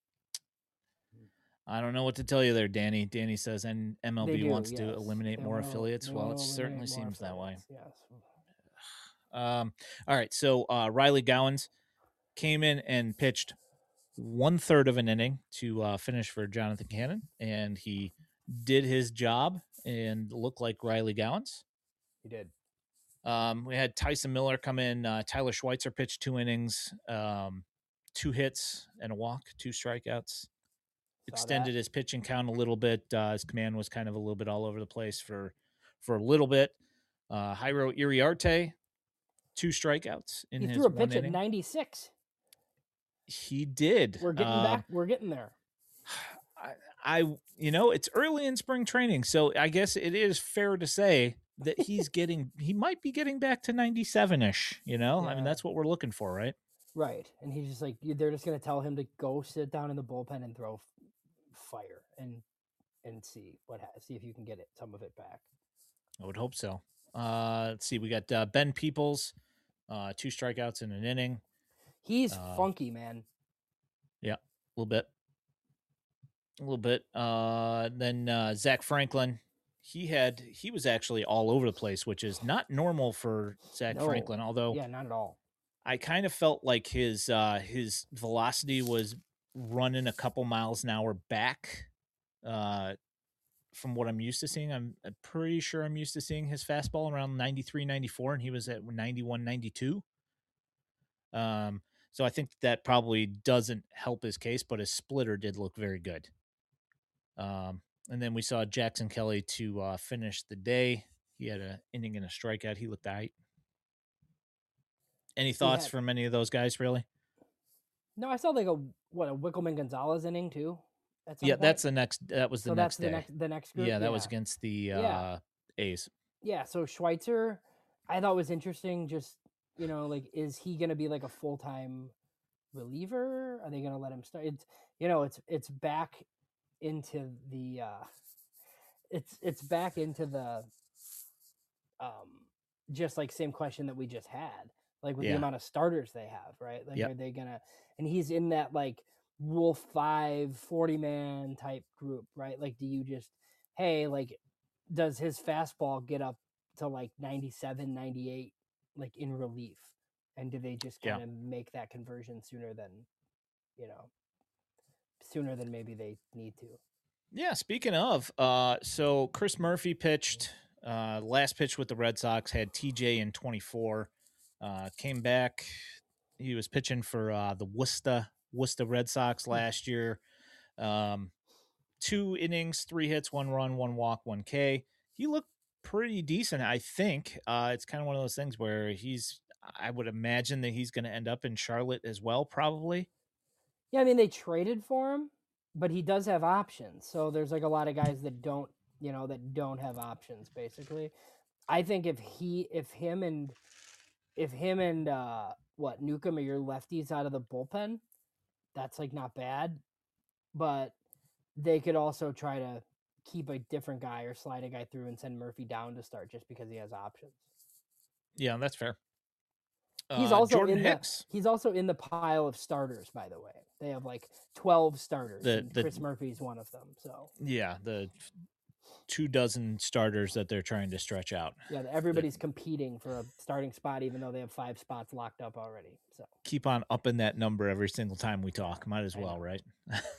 Speaker 1: I don't know what to tell you there, Danny. Danny says, and M L B
Speaker 2: do,
Speaker 1: wants
Speaker 2: yes.
Speaker 1: to eliminate
Speaker 2: They
Speaker 1: more
Speaker 2: wanna-
Speaker 1: affiliates.
Speaker 2: they
Speaker 1: Well,
Speaker 2: wanna
Speaker 1: it certainly
Speaker 2: eliminate more
Speaker 1: seems that way.
Speaker 2: affiliates, Yes.
Speaker 1: Um, all right. So uh, Riley Gowans came in and pitched one third of an inning to uh, finish for Jonathan Cannon, and he did his job and looked like Riley Gowans.
Speaker 2: He did.
Speaker 1: Um, we had Tyson Miller come in. Uh, Tyler Schweitzer pitched two innings, um, two hits and a walk, two strikeouts.
Speaker 2: Saw
Speaker 1: Extended
Speaker 2: that.
Speaker 1: his pitching count a little bit. Uh, his command was kind of a little bit all over the place for for a little bit. Uh, Jairo Iriarte, two strikeouts in
Speaker 2: He
Speaker 1: his
Speaker 2: threw a
Speaker 1: one
Speaker 2: pitch at
Speaker 1: inning.
Speaker 2: ninety-six.
Speaker 1: He did.
Speaker 2: We're getting
Speaker 1: um,
Speaker 2: back. We're getting there.
Speaker 1: I, I, you know, it's early in spring training, so I guess it is fair to say that he's getting, he might be getting back to ninety-seven ish. You know, I mean,
Speaker 2: Yeah.
Speaker 1: that's what we're looking for, right?
Speaker 2: Right. And he's just like, they're just going to tell him to go sit down in the bullpen and throw f- fire and and see what ha- see if you can get it some of it back.
Speaker 1: I would hope so. Uh, let's see. We got uh, Ben Peoples, uh, two strikeouts in an inning.
Speaker 2: He's
Speaker 1: Uh,
Speaker 2: funky, man.
Speaker 1: Yeah, a little bit. A little bit. Uh, then uh, Zach Franklin, he had he was actually all over the place, which is not normal for Zach
Speaker 2: No.
Speaker 1: Franklin. Although,
Speaker 2: Yeah, not at all.
Speaker 1: I kind of felt like his uh, his velocity was running a couple miles an hour back uh, from what I'm used to seeing. I'm, I'm pretty sure I'm used to seeing his fastball around ninety-three, ninety-four, and he was at ninety-one, ninety-two. Um, so I think that probably doesn't help his case, but his splitter did look very good. Um, and then we saw Jackson Kelly to uh, finish the day. He had an inning and a strikeout. He looked all right. Any thoughts
Speaker 2: had-
Speaker 1: from any of those guys, really?
Speaker 2: No, I saw like a what a Wickelman Gonzalez inning too. At some
Speaker 1: Yeah,
Speaker 2: point.
Speaker 1: that's the next. That was the
Speaker 2: so
Speaker 1: next
Speaker 2: that's
Speaker 1: day.
Speaker 2: the next the next group.
Speaker 1: Yeah, that was against the uh,
Speaker 2: Yeah.
Speaker 1: A's.
Speaker 2: Yeah, so Schweitzer, I thought was interesting. Just you know, like, is he going to be like a full time reliever? Are they going to let him start? It's you know, it's it's back into the uh, it's it's back into the um, just like same question that we just had, like with
Speaker 1: Yeah.
Speaker 2: the amount of starters they have, right? Like,
Speaker 1: Yep.
Speaker 2: are they gonna? And he's in that like Rule Five forty man type group, right? Like, do you just hey, like, does his fastball get up to like ninety-seven, ninety-eight, like in relief? And do they just
Speaker 1: Yeah.
Speaker 2: kind of make that conversion sooner than, you know, sooner than maybe they need to?
Speaker 1: Yeah, speaking of, uh, so Chris Murphy pitched uh, last pitch with the Red Sox, had T J in twenty-four, uh, came back. He was pitching for uh, the Worcester Worcester Red Sox last year. Um, two innings, three hits, one run, one walk, one K. He looked pretty decent, I think. Uh, it's kind of one of those things where he's, I would imagine that he's going to end up in Charlotte as well, probably.
Speaker 2: Yeah, I mean, they traded for him, but he does have options. So there's like a lot of guys that don't, you know, that don't have options, basically. I think if he, if him and, if him and, uh, what, Newcomb are your lefties out of the bullpen, that's like not bad. But they could also try to keep a different guy or slide a guy through and send Murphy down to start just because he has options.
Speaker 1: Yeah, that's fair.
Speaker 2: He's
Speaker 1: Uh,
Speaker 2: also
Speaker 1: Jordan
Speaker 2: in
Speaker 1: Hicks.
Speaker 2: the he's also in the pile of starters, by the way. They have like twelve starters,
Speaker 1: The-
Speaker 2: and
Speaker 1: the-
Speaker 2: Chris Murphy's one of them. So
Speaker 1: Yeah, the two dozen starters that they're trying to stretch out.
Speaker 2: yeah, everybody's competing for a starting spot, even though they have five spots locked up already. So
Speaker 1: Keep on upping that number every single time we talk. Might as
Speaker 2: I
Speaker 1: well,
Speaker 2: know.
Speaker 1: right?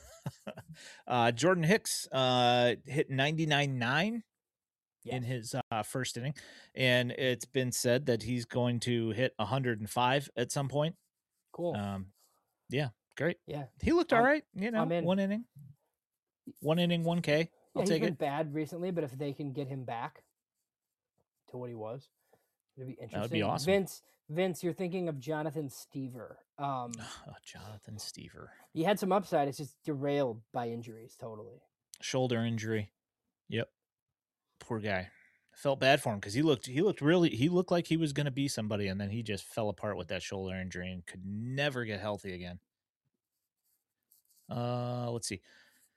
Speaker 1: uh, Jordan Hicks uh, hit ninety-nine nine in
Speaker 2: yes.
Speaker 1: his uh, first inning, and it's been said that he's going to hit one hundred five at some point.
Speaker 2: Cool.
Speaker 1: Um, yeah, great.
Speaker 2: yeah,
Speaker 1: He looked all
Speaker 2: I'm-
Speaker 1: right. You know,
Speaker 2: I'm in.
Speaker 1: one inning, one inning, one K.
Speaker 2: yeah,
Speaker 1: I'll
Speaker 2: he's
Speaker 1: take
Speaker 2: been
Speaker 1: it.
Speaker 2: bad recently, but if they can get him back to what he was, it'd be interesting.
Speaker 1: would be awesome.
Speaker 2: Vince, Vince, you're thinking of Jonathan Stever. Um,
Speaker 1: Oh, Jonathan Stever,
Speaker 2: he had some upside. It's just derailed by injuries totally.
Speaker 1: shoulder injury. Yep, poor guy. Felt bad for him because he looked he looked really he looked like he was going to be somebody, and then he just fell apart with that shoulder injury and could never get healthy again. Uh, let's see.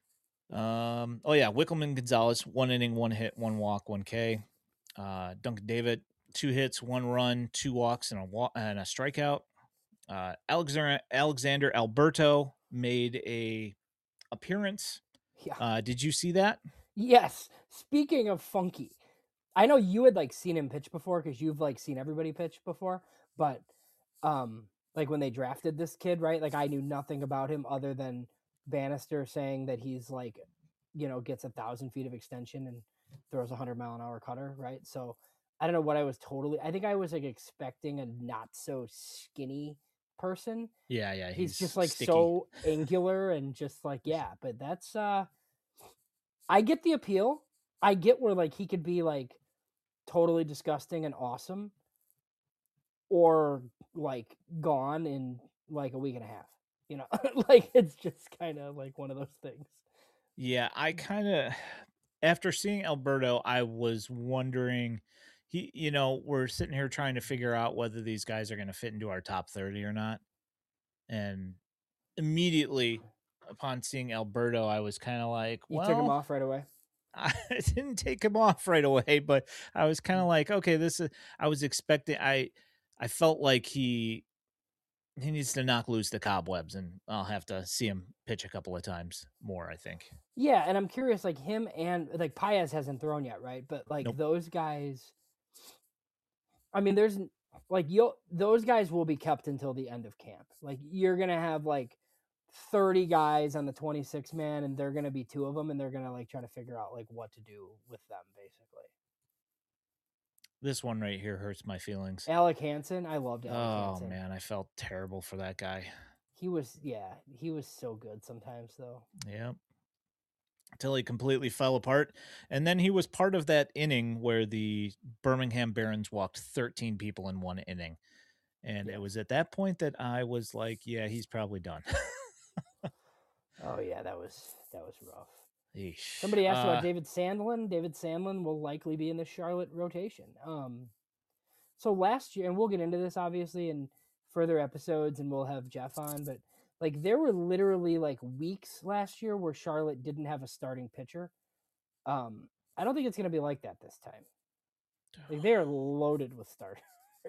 Speaker 1: Um, oh yeah, Wickelman Gonzalez, one inning, one hit, one walk, one K. Uh, Duncan David, two hits, one run, two walks, and a walk and a strikeout. Uh, Alexander Alexander Alberto made a appearance.
Speaker 2: Yeah.
Speaker 1: Uh, did you see that?
Speaker 2: Yes. Speaking of funky, I know you had like seen him pitch before because you've like seen everybody pitch before, but um, like when they drafted this kid, right? Like I knew nothing about him other than Bannister saying that he's like, you know, gets a thousand feet of extension and throws a hundred mile an hour cutter, right? So I don't know what I was totally. I think I was like expecting a not so skinny person.
Speaker 1: Yeah, yeah,
Speaker 2: He's,
Speaker 1: he's
Speaker 2: just like
Speaker 1: sticky.
Speaker 2: so angular and just like yeah, but that's uh I get the appeal. I get where like he could be like totally disgusting and awesome or like gone in like a week and a half. You know, like it's just kind of like one of those things.
Speaker 1: Yeah, I kind of after seeing Alberto, I was wondering he you know, we're sitting here trying to figure out whether these guys are going to fit into our top thirty or not. And immediately upon seeing Alberto, I was kind of like,
Speaker 2: You took him
Speaker 1: well,
Speaker 2: off right away.
Speaker 1: I didn't take him off right away, but I was kind of like, okay, this is I was expecting I I felt like he he needs to knock loose the cobwebs and I'll have to see him pitch a couple of times more, I think.
Speaker 2: Yeah, and I'm curious, like him and like Paez hasn't thrown yet, right? But like
Speaker 1: Nope.
Speaker 2: those guys, I mean, there's like you'll those guys will be kept until the end of camp. Like you're gonna have like thirty guys on the twenty-six man, and they're gonna be two of them, and they're gonna like try to figure out like what to do with them, basically.
Speaker 1: This one right here hurts my feelings.
Speaker 2: Alec Hansen, I loved Alec
Speaker 1: Oh
Speaker 2: Hansen.
Speaker 1: man, I felt terrible for that guy.
Speaker 2: He was, yeah, he was so good sometimes, though.
Speaker 1: Yep. Until he completely fell apart. And then he was part of that inning where the Birmingham Barons walked thirteen people in one inning. And
Speaker 2: Yeah.
Speaker 1: it was at that point that I was like, yeah, he's probably done.
Speaker 2: Oh yeah, that was that was rough.
Speaker 1: Eesh.
Speaker 2: Somebody asked
Speaker 1: Uh,
Speaker 2: about David Sandlin. David Sandlin will likely be in the Charlotte rotation. Um, so last year, and we'll get into this obviously in further episodes, and we'll have Jeff on, but like there were literally like weeks last year where Charlotte didn't have a starting pitcher. Um, I don't think it's going to be like that this time. Like they are loaded with starters.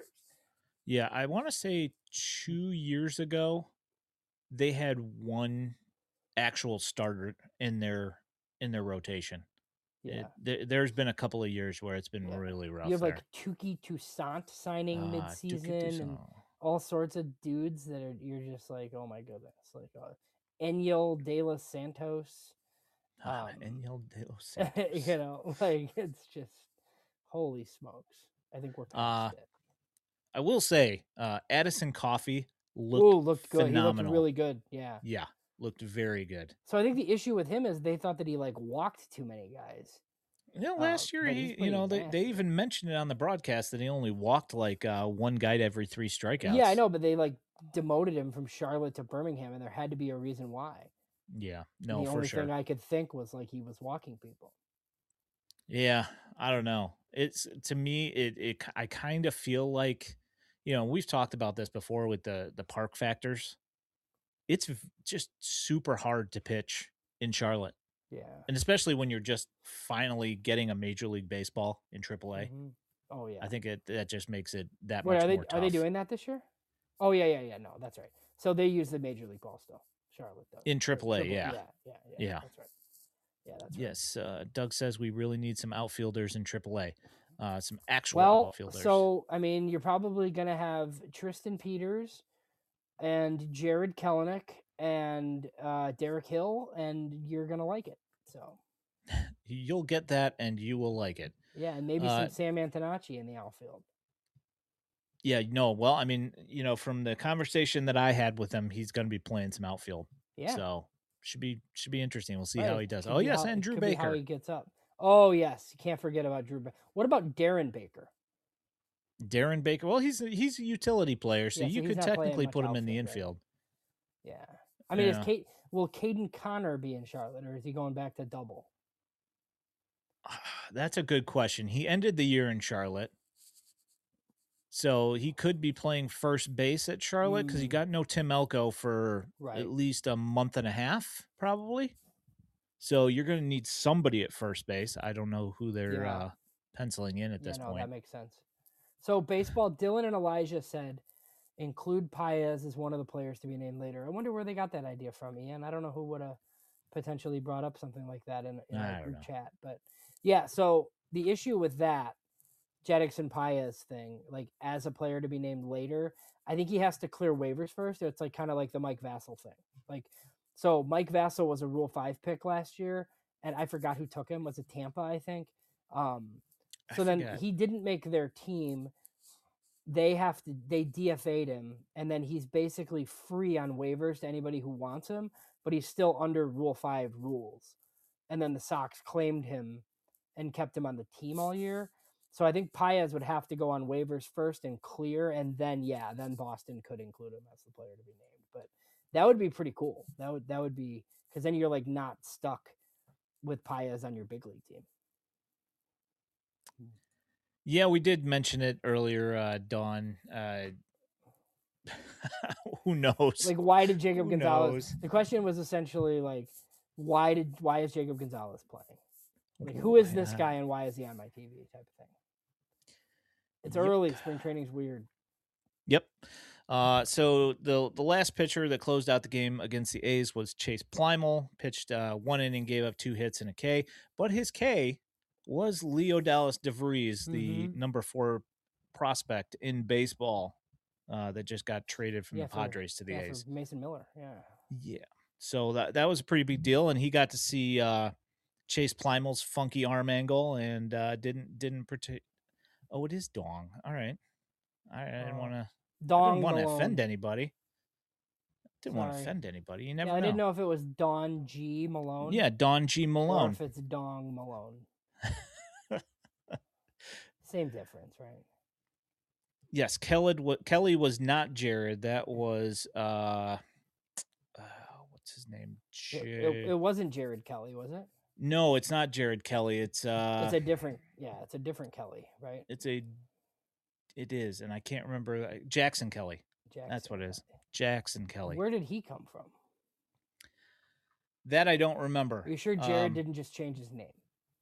Speaker 1: yeah, I want to say two years ago, they had one actual starter in their in their rotation.
Speaker 2: Yeah.
Speaker 1: It, there, there's been a couple of years where it's been
Speaker 2: Yeah.
Speaker 1: really rough.
Speaker 2: You have
Speaker 1: there.
Speaker 2: like Tuki Toussaint signing
Speaker 1: Ah,
Speaker 2: mid-season
Speaker 1: Duke
Speaker 2: and
Speaker 1: Toussaint.
Speaker 2: all sorts of dudes that are you're just like, oh my goodness, like uh, Enyel De Los Santos.
Speaker 1: Ah,
Speaker 2: Um,
Speaker 1: Enyel De Los Santos.
Speaker 2: you know, like it's just holy smokes. I think we're past
Speaker 1: Uh,
Speaker 2: it.
Speaker 1: I will say, uh, Addison Coffee looked
Speaker 2: Ooh, looked good.
Speaker 1: phenomenal.
Speaker 2: He looked really good. Yeah.
Speaker 1: Yeah, looked very good.
Speaker 2: So I think the issue with him is they thought that he like walked too many guys.
Speaker 1: You know,
Speaker 2: Uh,
Speaker 1: last year
Speaker 2: but he's
Speaker 1: he,
Speaker 2: pretty
Speaker 1: you know, they, they
Speaker 2: advanced,
Speaker 1: even mentioned it on the broadcast that he only walked like uh, one guy to every three strikeouts.
Speaker 2: Yeah, I know, but they like demoted him from Charlotte to Birmingham, and there had to be a reason why.
Speaker 1: Yeah,
Speaker 2: And
Speaker 1: no,
Speaker 2: the
Speaker 1: for
Speaker 2: only
Speaker 1: sure.
Speaker 2: thing I could think was like he was walking people.
Speaker 1: Yeah, I don't know. It's to me, it it I kind of feel like, you know, we've talked about this before with the the park factors. It's v- just super hard to pitch in Charlotte.
Speaker 2: Yeah.
Speaker 1: And especially when you're just finally getting a Major League Baseball in triple A.
Speaker 2: Mm-hmm. Oh yeah.
Speaker 1: I think it that just makes it that
Speaker 2: Wait,
Speaker 1: much
Speaker 2: are they
Speaker 1: more tough.
Speaker 2: are they doing that this year? Oh yeah, yeah, yeah. No, that's right. So they use the Major League Ball still. Charlotte does.
Speaker 1: In triple A,
Speaker 2: Triple-
Speaker 1: yeah.
Speaker 2: yeah, yeah, yeah.
Speaker 1: Yeah.
Speaker 2: That's right. Yeah, that's right.
Speaker 1: Yes, uh, Doug says we really need some outfielders in triple A. Uh, some actual
Speaker 2: Well,
Speaker 1: outfielders.
Speaker 2: so I mean, you're probably gonna have Tristan Peters and Jared Kelenic and uh, Derek Hill, and you're gonna like it. So
Speaker 1: You'll get that, and you will like it.
Speaker 2: yeah, and maybe
Speaker 1: Uh,
Speaker 2: some Sam Antonacci in the outfield.
Speaker 1: Yeah, no. Well, I mean, you know, from the conversation that I had with him, he's going to be playing some outfield.
Speaker 2: Yeah.
Speaker 1: So should be should be interesting. We'll see
Speaker 2: Right.
Speaker 1: how he does.
Speaker 2: Could
Speaker 1: Oh
Speaker 2: be
Speaker 1: yes,
Speaker 2: how-
Speaker 1: and Drew
Speaker 2: could be how
Speaker 1: Baker.
Speaker 2: he gets up. Oh yes, you can't forget about Drew. Ba- what about Darren Baker?
Speaker 1: Darren Baker. Well, he's a, he's a utility player, so
Speaker 2: Yeah, so
Speaker 1: you
Speaker 2: he's
Speaker 1: could
Speaker 2: not playing
Speaker 1: technically
Speaker 2: much
Speaker 1: put him in the
Speaker 2: outfield, right?
Speaker 1: infield.
Speaker 2: Yeah, I mean,
Speaker 1: Yeah.
Speaker 2: is Kate will Caden Connor be in Charlotte, or is he going back to double?
Speaker 1: That's a good question. He ended the year in Charlotte. So he could be playing first base at Charlotte because he
Speaker 2: Mm.
Speaker 1: got no Tim Elko for
Speaker 2: Right.
Speaker 1: at least a month and a half, probably. So you're going to need somebody at first base. I don't know who they're
Speaker 2: Yeah.
Speaker 1: uh, penciling in at
Speaker 2: Yeah,
Speaker 1: this
Speaker 2: no,
Speaker 1: point.
Speaker 2: that makes sense. So baseball, Dylan and Elijah said include Paez as one of the players to be named later. I wonder where they got that idea from, Ian. I don't know who would have potentially brought up something like that in, in
Speaker 1: I
Speaker 2: our
Speaker 1: don't
Speaker 2: group
Speaker 1: know.
Speaker 2: chat. But yeah, so the issue with that Jetix Paez thing, like as a player to be named later, I think he has to clear waivers first. It's like kind of like the Mike Vassell thing. Like, so Mike Vassell was a Rule Five pick last year, and I forgot who took him. Was it Tampa? I think. Um, so
Speaker 1: I
Speaker 2: then
Speaker 1: forget.
Speaker 2: he didn't make their team. They have to. They D F A'd him, and then he's basically free on waivers to anybody who wants him, but he's still under Rule Five rules. And then the Sox claimed him and kept him on the team all year. So I think Paez would have to go on waivers first and clear, and then yeah, then Boston could include him as the player to be named. But that would be pretty cool. That would that would be because then you're like not stuck with Paez on your big league team.
Speaker 1: Yeah, we did mention it earlier, uh, Dawn. Uh, who knows?
Speaker 2: Like, why did Jacob
Speaker 1: Who
Speaker 2: Gonzalez?
Speaker 1: knows?
Speaker 2: The question was essentially like, why did why is Jacob Gonzalez playing? Like, who is this guy and why is he on my T V? Type of thing. It's
Speaker 1: Yep.
Speaker 2: early. Spring training's weird.
Speaker 1: Yep. Uh, so the the last pitcher that closed out the game against the A's was Chase Plymel. Pitched uh, one inning, gave up two hits and a K, but his K was Leo Dallas DeVries, the
Speaker 2: Mhm.
Speaker 1: number four prospect in baseball uh, that just got traded from
Speaker 2: Yeah,
Speaker 1: the
Speaker 2: for-
Speaker 1: Padres to the
Speaker 2: yeah,
Speaker 1: A's.
Speaker 2: for Mason Miller. Yeah.
Speaker 1: Yeah. So that that was a pretty big deal, and he got to see uh, Chase Plymel's funky arm angle, and uh, didn't didn't partic- Oh, it is Dong. All right. I, I didn't
Speaker 2: Uh,
Speaker 1: want to. I
Speaker 2: Dong
Speaker 1: didn't want to
Speaker 2: Malone.
Speaker 1: offend anybody. Didn't want to
Speaker 2: Sorry.
Speaker 1: offend anybody. You never
Speaker 2: Yeah, I
Speaker 1: know.
Speaker 2: didn't know if it was Don G Malone.
Speaker 1: Yeah, Don G
Speaker 2: Or
Speaker 1: Malone.
Speaker 2: if it's Dong Malone. Same difference, right?
Speaker 1: Yes, Kelly. Kelly was not Jared. That was uh, uh what's his name?
Speaker 2: It, it, it wasn't Jared Kelly, was it?
Speaker 1: No, it's not Jared Kelly. It's uh,
Speaker 2: It's a different. Yeah, it's a different Kelly, right?
Speaker 1: it's a. It is, and I can't remember uh, Jackson Kelly.
Speaker 2: Jackson
Speaker 1: That's what it is.
Speaker 2: Kelly.
Speaker 1: Jackson Kelly.
Speaker 2: Where did he come from?
Speaker 1: That I don't remember.
Speaker 2: Are you sure Jared
Speaker 1: um,
Speaker 2: didn't just change his name?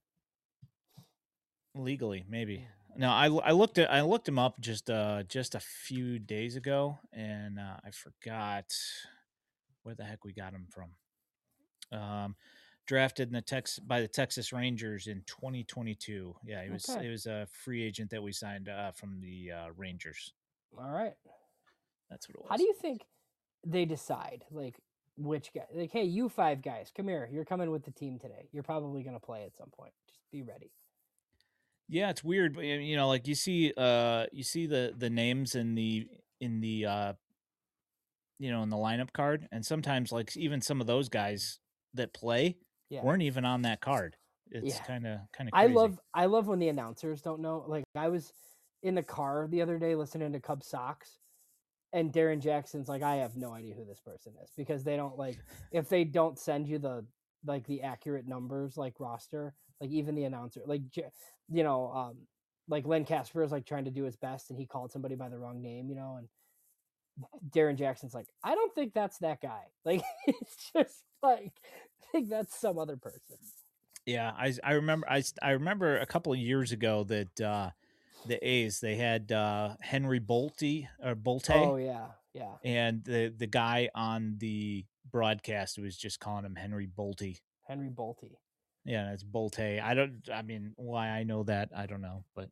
Speaker 1: Legally, maybe. No, I, I looked at I looked him up just uh just a few days ago, and uh, I forgot where the heck we got him from. Um, drafted in the Tex by the Texas Rangers in twenty twenty-two. Yeah, he was
Speaker 2: Okay.
Speaker 1: it was a free agent that we signed uh, from the uh, Rangers.
Speaker 2: All right.
Speaker 1: That's what it was.
Speaker 2: How do you think they decide? Like which guy? Like, hey, you five guys, come here. You're coming with the team today. You're probably going to play at some point. Just be ready.
Speaker 1: Yeah, it's weird, but you know, like you see, uh, you see the the names in the in the uh, you know, in the lineup card, and sometimes like even some of those guys that play
Speaker 2: Yeah.
Speaker 1: weren't even on that card. It's
Speaker 2: Yeah.
Speaker 1: kind of kind of.
Speaker 2: I love I love when the announcers don't know. Like I was in the car the other day listening to Cub Sox, and Darren Jackson's like, I have no idea who this person is because they don't like if they don't send you the like the accurate numbers like roster, like even the announcer, like you know, um, like Len Casper is like trying to do his best and he called somebody by the wrong name, you know, and Darren Jackson's like, I don't think that's that guy. Like it's just like I think that's some other person.
Speaker 1: Yeah, I I remember I I remember a couple of years ago that uh, the A's they had uh, Henry Bolte or Bolte.
Speaker 2: Oh yeah, yeah.
Speaker 1: And the the guy on the broadcast was just calling him Henry Bolte.
Speaker 2: Henry Bolte.
Speaker 1: Yeah, it's Bolte. I don't. I mean, why I know that I don't know, but.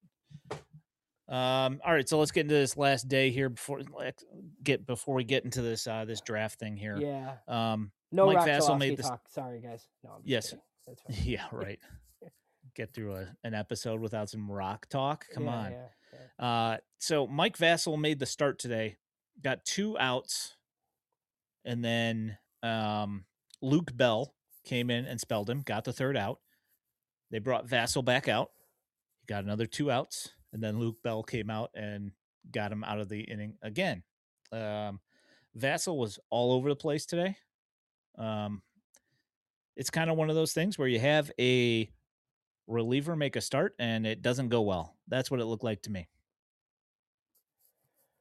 Speaker 1: Um. All right, so let's get into this last day here before get before we get into this uh this draft thing here.
Speaker 2: Yeah.
Speaker 1: Um.
Speaker 2: No
Speaker 1: Mike
Speaker 2: Rock
Speaker 1: Vassell made this.
Speaker 2: Talk. Sorry, guys. No. I'm just
Speaker 1: yes.
Speaker 2: kidding. That's fine.
Speaker 1: Yeah. Right. Get through a, an episode without some rock talk. Come
Speaker 2: yeah,
Speaker 1: on.
Speaker 2: Yeah, yeah.
Speaker 1: Uh. So Mike Vassell made the start today. Got two outs, and then um Luke Bell came in and spelled him. Got the third out. They brought Vassell back out. He got another two outs. And then Luke Bell came out and got him out of the inning again. Um, Vassell was all over the place today. Um, it's kind of one of those things where you have a reliever make a start and it doesn't go well. That's what it looked like to me.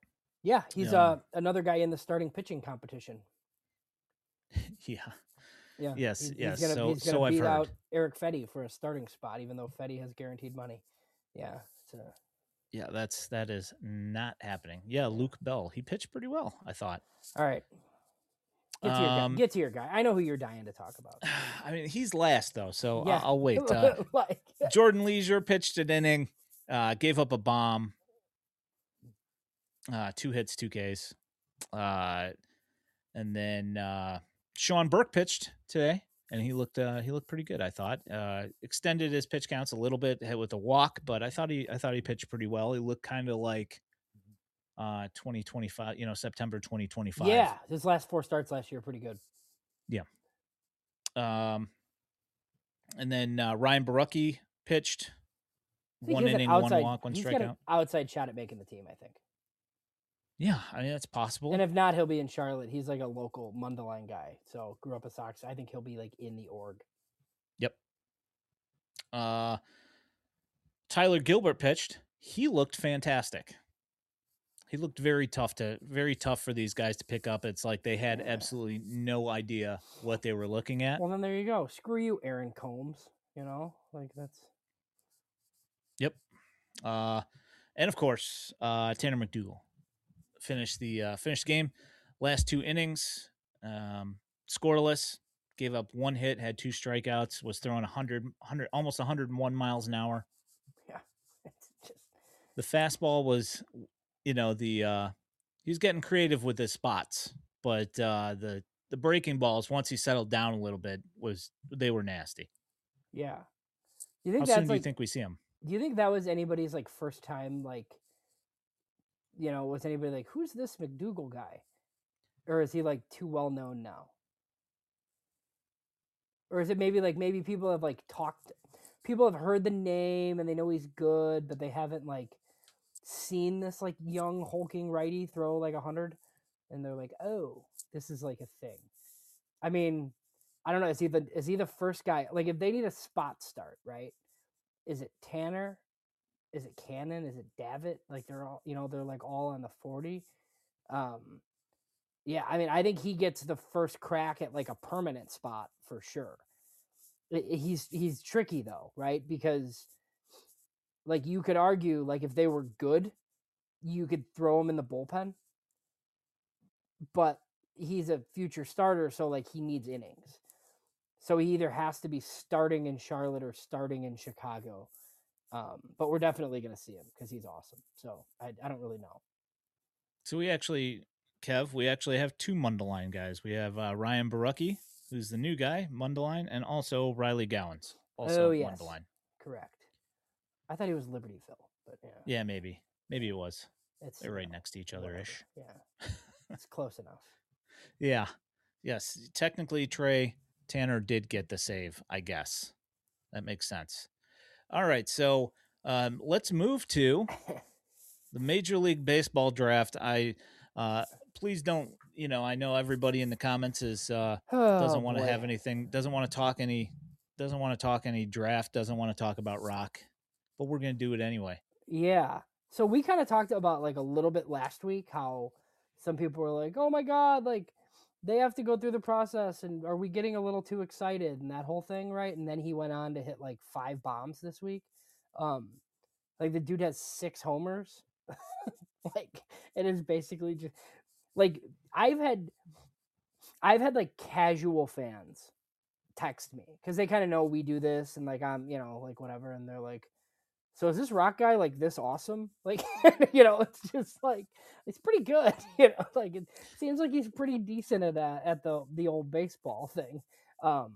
Speaker 2: Yeah, he's
Speaker 1: um,
Speaker 2: uh, another guy in the starting pitching competition.
Speaker 1: Yeah.
Speaker 2: Yeah.
Speaker 1: Yes,
Speaker 2: He's,
Speaker 1: yes.
Speaker 2: he's gonna
Speaker 1: So
Speaker 2: he's gonna
Speaker 1: so I've
Speaker 2: beat
Speaker 1: heard.
Speaker 2: out Eric Fetty for a starting spot, even though Fetty has guaranteed money. Yeah. So
Speaker 1: Yeah, that's that is not happening. Yeah, Luke Bell. He pitched pretty well, I thought.
Speaker 2: all right. Get to your guy.
Speaker 1: Um,
Speaker 2: Get to your guy. I know who you're dying to talk about.
Speaker 1: I mean, he's last though, so
Speaker 2: Yeah.
Speaker 1: I'll, I'll wait. Uh,
Speaker 2: like,
Speaker 1: Jordan Leisure pitched an inning, uh, gave up a bomb, uh, two hits, two Ks, uh, and then uh, Sean Burke pitched today, and he looked uh, he looked pretty good. I thought uh, extended his pitch counts a little bit with a walk, but I thought he I thought he pitched pretty well. He looked kind of like uh, twenty twenty-five, you know, September twenty twenty-five.
Speaker 2: yeah, his last four starts last year pretty good.
Speaker 1: Yeah. Um, and then uh, Ryan Barucki pitched one inning,
Speaker 2: outside,
Speaker 1: one walk, one
Speaker 2: he's
Speaker 1: strikeout.
Speaker 2: got an outside shot at making the team, I think.
Speaker 1: Yeah, I mean that's possible.
Speaker 2: And if not, he'll be in Charlotte. He's like a local Mundelein guy, so grew up a Sox. I think he'll be like in the org.
Speaker 1: Yep. Uh, Tyler Gilbert pitched. He looked fantastic. He looked very tough to very tough for these guys to pick up. It's like they had
Speaker 2: Yeah.
Speaker 1: absolutely no idea what they were looking at.
Speaker 2: Well, then there you go. Screw you, Aaron Combs. You know, like that's.
Speaker 1: Yep. Uh, and of course, uh, Tanner McDougal finished the uh, finished game. Last two innings, um, scoreless. Gave up one hit, had two strikeouts. Was throwing one hundred, one hundred almost one hundred one miles an hour.
Speaker 2: Yeah. It's just...
Speaker 1: The fastball was, you know, the uh, he's getting creative with his spots, but uh, the the breaking balls once he settled down a little bit was they were nasty.
Speaker 2: Yeah. You think
Speaker 1: How
Speaker 2: that's
Speaker 1: soon do
Speaker 2: like,
Speaker 1: you think we see him?
Speaker 2: Do you think that was anybody's like first time, like, you know, was anybody like, who's this McDougal guy? Or is he like too well known now? Or is it maybe like maybe people have like talked, people have heard the name and they know he's good, but they haven't like seen this like young hulking righty throw like a hundred, and they're like, oh, this is like a thing. I mean, I don't know. Is he the is he the first guy? Like, if they need a spot start, right? Is it Tanner? Is it Cannon? Is it Davitt? Like they're all, you know, they're like all on the forty. Um, yeah, I mean, I think he gets the first crack at like a permanent spot for sure. He's he's tricky though, right? Because like you could argue, like if they were good, you could throw him in the bullpen. But he's a future starter, so like he needs innings. So he either has to be starting in Charlotte or starting in Chicago. Um, but we're definitely going to see him because he's awesome. So I, I don't really know.
Speaker 1: So we actually, Kev, we actually have two Mundelein guys. We have uh, Ryan Barucki, who's the new guy, Mundelein, and also Riley Gowans, also
Speaker 2: oh, yes.
Speaker 1: Mundelein.
Speaker 2: Correct. I thought he was Libertyville, but yeah.
Speaker 1: Yeah, maybe. Maybe it was.
Speaker 2: It's,
Speaker 1: They're right
Speaker 2: know,
Speaker 1: next to each other-ish.
Speaker 2: Whatever. Yeah. It's close enough.
Speaker 1: Yeah. Yes. Technically, Trey Tanner did get the save, I guess. That makes sense. All right. So um, let's move to the Major League Baseball draft. I uh, please don't, you know, I know everybody in the comments is uh,
Speaker 2: oh,
Speaker 1: doesn't want to
Speaker 2: boy.
Speaker 1: have anything, doesn't want to talk any, doesn't want to talk any draft, doesn't want to talk about rock, but we're going to do it anyway.
Speaker 2: Yeah. So we kind of talked about like a little bit last week how some people were like, oh my God, like they have to go through the process and are we getting a little too excited and that whole thing, right? And then he went on to hit like five bombs this week. Um, like the dude has six homers. Like it is basically just like I've had I've had like casual fans text me because they kind of know we do this and like I'm, you know, like whatever, and they're like, so is this rock guy like this awesome? Like, you know, it's just like it's pretty good. You know, like it seems like he's pretty decent at that at the the old baseball thing. Um,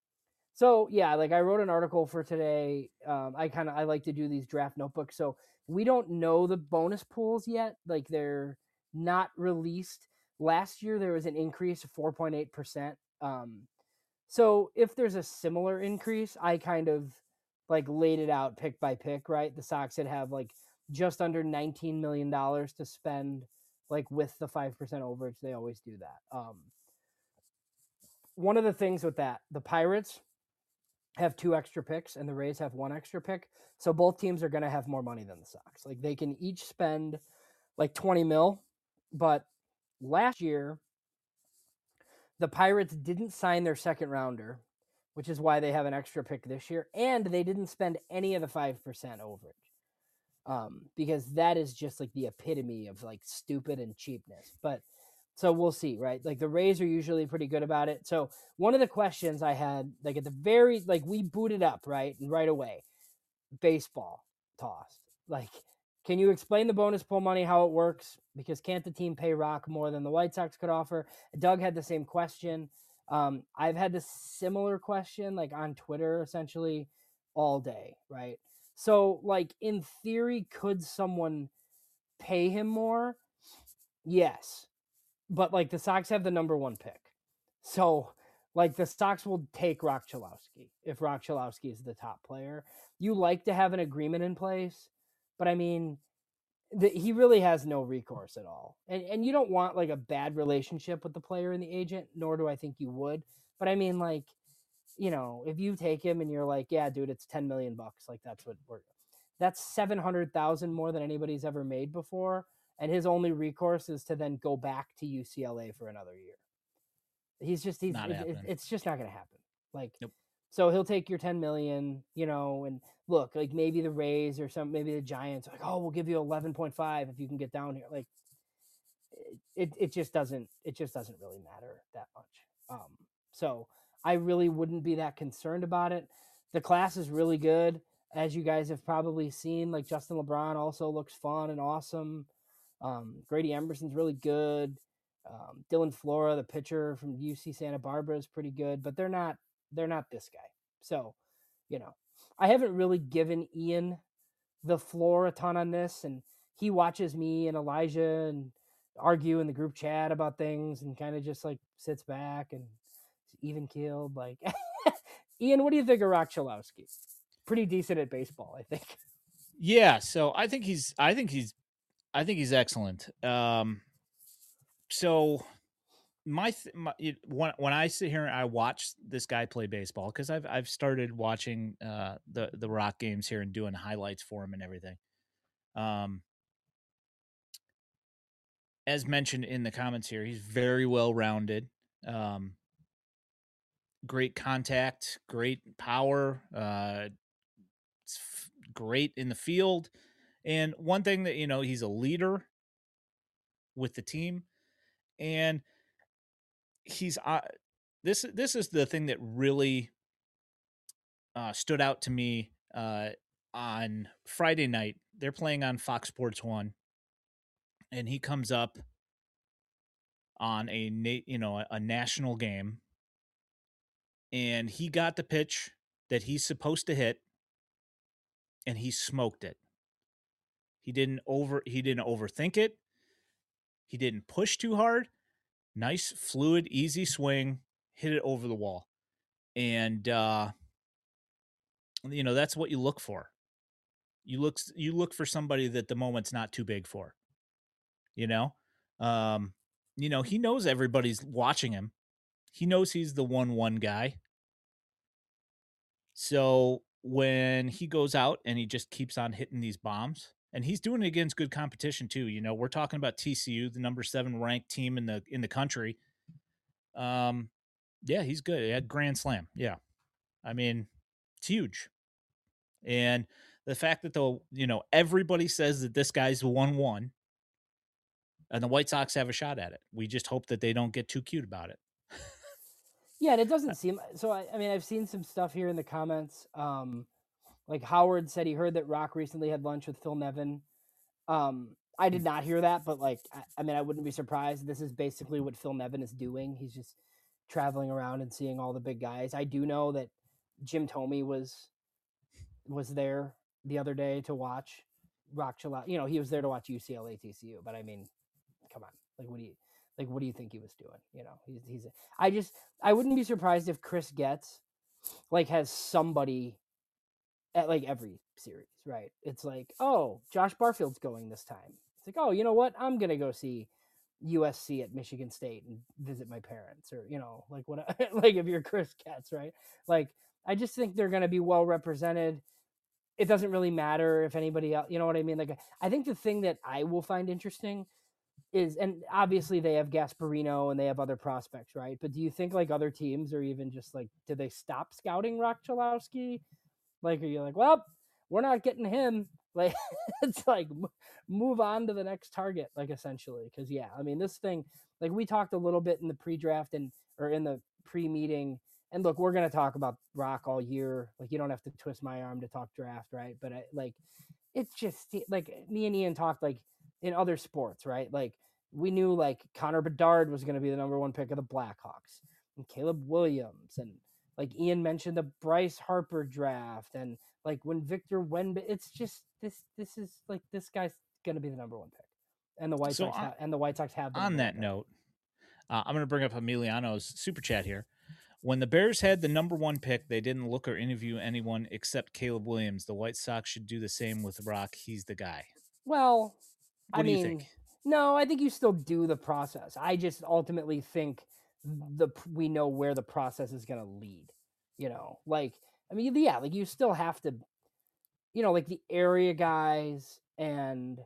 Speaker 2: so yeah, like I wrote an article for today. Um, I kind of I like to do these draft notebooks. So we don't know the bonus pools yet. Like they're not released. Last year there was an increase of four point eight percent. Um, so if there's a similar increase, I kind of like laid it out pick by pick, right? The Sox would have like just under nineteen million dollars to spend like with the five percent overage. They always do that. Um, one of the things with that, the Pirates have two extra picks and the Rays have one extra pick. So both teams are going to have more money than the Sox. Like they can each spend like twenty mil, but last year the Pirates didn't sign their second rounder, which is why they have an extra pick this year, and they didn't spend any of the five percent overage. Um, because that is just like the epitome of like stupid and cheapness. But so we'll see, right? Like the Rays are usually pretty good about it. So one of the questions I had, like at the very, like we booted up, right? And right away, baseball tossed. Like, can you explain the bonus pool money, how it works? Because can't the team pay Rock more than the White Sox could offer? Doug had the same question. Um, I've had this similar question, like on Twitter, essentially all day, right? So, like in theory, could someone pay him more? Yes, but like the Sox have the number one pick, so like the Sox will take Rock Chalowski if Rock Chalowski is the top player. You like to have an agreement in place, but I mean, the, he really has no recourse at all, and and you don't want like a bad relationship with the player and the agent, nor do I think you would. But I mean, like, you know, if you take him and you're like, yeah, dude, it's ten million bucks, like that's what we're, that's seven hundred thousand more than anybody's ever made before, and his only recourse is to then go back to U C L A for another year. He's just he's
Speaker 1: Not
Speaker 2: it, it,
Speaker 1: happening.
Speaker 2: it's just not going to happen. Like,
Speaker 1: Nope.
Speaker 2: so he'll take your ten million, you know, and look, like maybe the Rays or some, maybe the Giants are like, oh, we'll give you eleven point five if you can get down here. Like, it it just doesn't it just doesn't really matter that much. Um, so I really wouldn't be that concerned about it. The class is really good, as you guys have probably seen. Like Justin LeBron also looks fun and awesome. Um, Grady Emerson's really good. Um, Dylan Flora, the pitcher from U C Santa Barbara, is pretty good, but they're not they're not this guy. So, you know, I haven't really given Ian the floor a ton on this, and he watches me and Elijah and argue in the group chat about things and kind of just like sits back and even keeled. Like, Ian, what do you think of Rock Chalowski? Pretty decent at baseball, I think.
Speaker 1: Yeah, so I think he's I think he's I think he's excellent. Um so my, th- my it, when when I sit here and I watch this guy play baseball, because I've I've started watching uh the the Rock games here and doing highlights for him and everything. Um as mentioned in the comments here, he's very well rounded. Um great contact, great power, uh it's f- great in the field. And one thing that, you know, he's a leader with the team, and he's uh, this this is the thing that really uh, stood out to me uh, on Friday night. They're playing on Fox Sports One, and he comes up on a na- you know a, a national game, and he got the pitch that he's supposed to hit, and he smoked it. He didn't over he didn't overthink it. He didn't push too hard. Nice, fluid, easy swing, hit it over the wall. And uh you know, that's what you look for. You look you look for somebody that the moment's not too big for. You know? Um you know, he knows everybody's watching him. He knows he's the one one guy. So when he goes out and he just keeps on hitting these bombs, and he's doing it against good competition too. You know, we're talking about T C U, the number seven ranked team in the in the country. Um, yeah, he's good. He had grand slam. Yeah, I mean, it's huge. And the fact that the you know everybody says that this guy's the one one, and the White Sox have a shot at it. We just hope that they don't get too cute about it.
Speaker 2: Yeah, and it doesn't seem so. I, I mean, I've seen some stuff here in the comments. Um, like Howard said he heard that Rock recently had lunch with Phil Nevin. Um, I did not hear that, but like, I, I mean, I wouldn't be surprised. This is basically what Phil Nevin is doing. He's just traveling around and seeing all the big guys. I do know that Jim Thome was was there the other day to watch Rock Chalot. You know, he was there to watch U C L A T C U. But I mean, come on, like, what do you like? What do you think he was doing? You know, he's he's. I just I wouldn't be surprised if Chris Getz like has somebody at like every series, right? It's like, oh, Josh Barfield's going this time. It's like, oh, you know what? I'm gonna go see U S C at Michigan State and visit my parents, or you know, like what? Like if you're Chris Getz, right? Like I just think they're gonna be well represented. It doesn't really matter if anybody else, you know what I mean? Like I think the thing that I will find interesting is, and obviously they have Gasparino and they have other prospects, right? But do you think like other teams are even just like, did they stop scouting Rock Chalowski? Like, are you like, well, we're not getting him? Like, it's like move on to the next target, like essentially. Because yeah, I mean, this thing, like we talked a little bit in the pre-draft and or in the pre-meeting. And look, we're gonna talk about Rock all year. Like, you don't have to twist my arm to talk draft, right? But I, like, it's just like me and Ian talked like in other sports, right? Like we knew like Connor Bedard was going to be the number one pick of the Blackhawks and Caleb Williams. And like Ian mentioned the Bryce Harper draft and like when Victor Wenb, it's just this, this is like, this guy's going to be the number one pick. And the White
Speaker 1: So
Speaker 2: Sox
Speaker 1: on,
Speaker 2: ha- and the White Sox have the
Speaker 1: on
Speaker 2: number
Speaker 1: that
Speaker 2: one pick.
Speaker 1: note, uh, I'm going to bring up Emiliano's super chat here. When the Bears had the number one pick, they didn't look or interview anyone except Caleb Williams. The White Sox should do the same with Rock. He's the guy.
Speaker 2: Well,
Speaker 1: What
Speaker 2: I
Speaker 1: do you
Speaker 2: mean,
Speaker 1: think?
Speaker 2: no, I think you still do the process. I just ultimately think the we know where the process is going to lead. You know, like I mean, yeah, like you still have to, you know, like the area guys and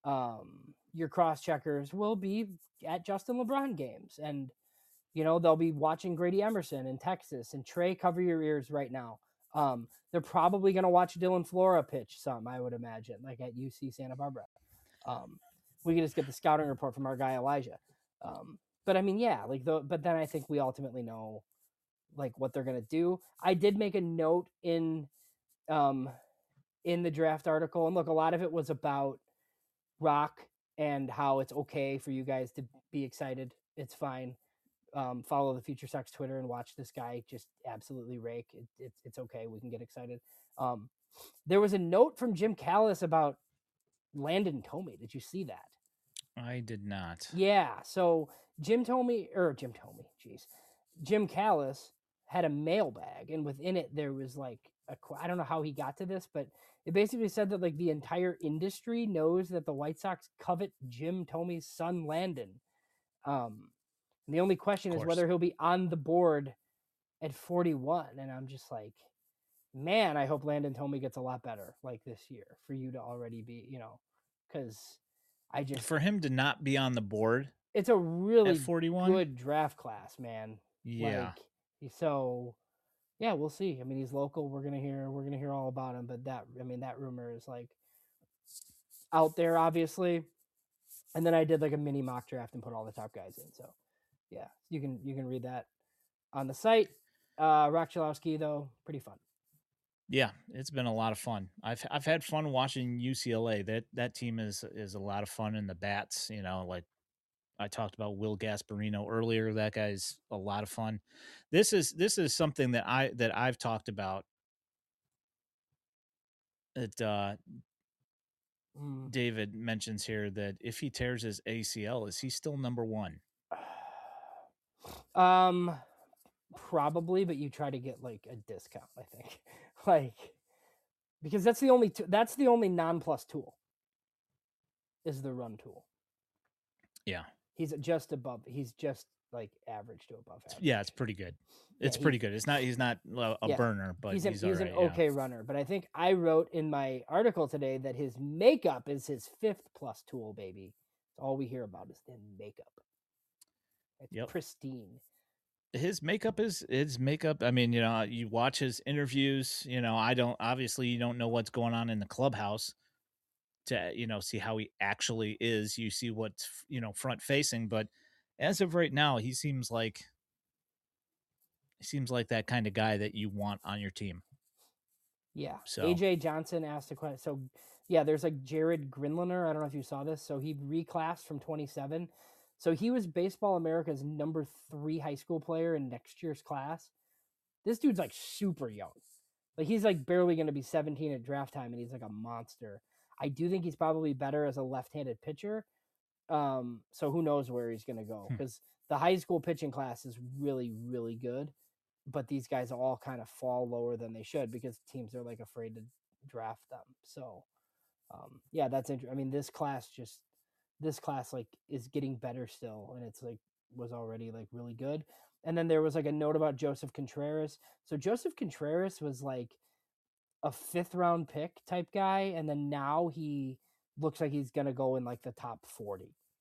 Speaker 2: um your cross checkers will be at Justin LeBron games, and you know they'll be watching Grady Emerson in Texas and Trey. Cover your ears right now. Um, they're probably going to watch Dylan Flora pitch some, I would imagine, like at U C Santa Barbara. Um, we can just get the scouting report from our guy Elijah. Um, but I mean, yeah, like the, but then I think we ultimately know like what they're gonna do. I did make a note in um in the draft article, and look, a lot of it was about Rock and how it's okay for you guys to be excited. It's fine. Um, follow the Future Sox Twitter and watch this guy just absolutely rake. It, it, it's okay. We can get excited. Um, there was a note from Jim Callis about Landon Tomey. Did you see that?
Speaker 1: I did not.
Speaker 2: Yeah. So Jim Tomey, or Jim Tomey, jeez, Jim Callis had a mailbag, and within it there was like a, I don't know how he got to this, but it basically said that like the entire industry knows that the White Sox covet Jim Tomey's son Landon. Um, and the only question is whether he'll be on the board at forty-one. And I'm just like, man, I hope Landon Tomey gets a lot better like this year for you to already be, you know, because I just
Speaker 1: for him to not be on the board.
Speaker 2: It's a really
Speaker 1: at forty-one?
Speaker 2: good draft class, man.
Speaker 1: Yeah.
Speaker 2: Like, so yeah, we'll see. I mean, he's local. We're gonna hear we're gonna hear all about him. But that I mean, that rumor is like out there, obviously. And then I did like a mini mock draft and put all the top guys in. So yeah, you can you can read that on the site. Uh Rock Chalowski, though, pretty fun.
Speaker 1: Yeah, it's been a lot of fun. I've I've had fun watching U C L A. That that team is is a lot of fun, and the bats, you know, like I talked about Will Gasparino earlier. That guy's a lot of fun. This is this is something that I that I've talked about. That uh,
Speaker 2: Mm.
Speaker 1: David mentions here that if he tears his A C L, is he still number one?
Speaker 2: Um, probably, but you try to get like a discount, I think, like because that's the only t- that's the only non-plus tool is the run tool.
Speaker 1: Yeah,
Speaker 2: he's just above. He's just like average to above average.
Speaker 1: Yeah, it's pretty good. It's
Speaker 2: Yeah,
Speaker 1: pretty good. It's not. He's not a
Speaker 2: yeah,
Speaker 1: burner, but
Speaker 2: he's
Speaker 1: he's,
Speaker 2: an,
Speaker 1: he's,
Speaker 2: he's
Speaker 1: all right,
Speaker 2: an okay
Speaker 1: yeah.
Speaker 2: runner. But I think I wrote in my article today that his makeup is his fifth plus tool, baby. All we hear about is the makeup. It's
Speaker 1: Yep.
Speaker 2: pristine.
Speaker 1: His makeup is his makeup. I mean, you know, you watch his interviews. You know, I don't. Obviously, you don't know what's going on in the clubhouse to you know see how he actually is. You see what's you know front facing, but as of right now, he seems like he seems like that kind of guy that you want on your team.
Speaker 2: Yeah.
Speaker 1: So
Speaker 2: A J Johnson asked a question. So yeah, there's like Jared Grinliner. I don't know if you saw this. So he reclassed from twenty-seven. So he was Baseball America's number three high school player in next year's class. This dude's like super young. Like he's like barely going to be seventeen at draft time, and he's like a monster. I do think he's probably better as a left-handed pitcher. Um, so who knows where he's going to go? Because hmm. the high school pitching class is really, really good, but these guys all kind of fall lower than they should because teams are like afraid to draft them. So, um, yeah, that's interesting. I mean, this class just this class like is getting better still, and it's like was already like really good. And then there was like a note about Joseph Contreras. So Joseph Contreras was like a fifth round pick type guy, and then now he looks like he's gonna go in like the top forty.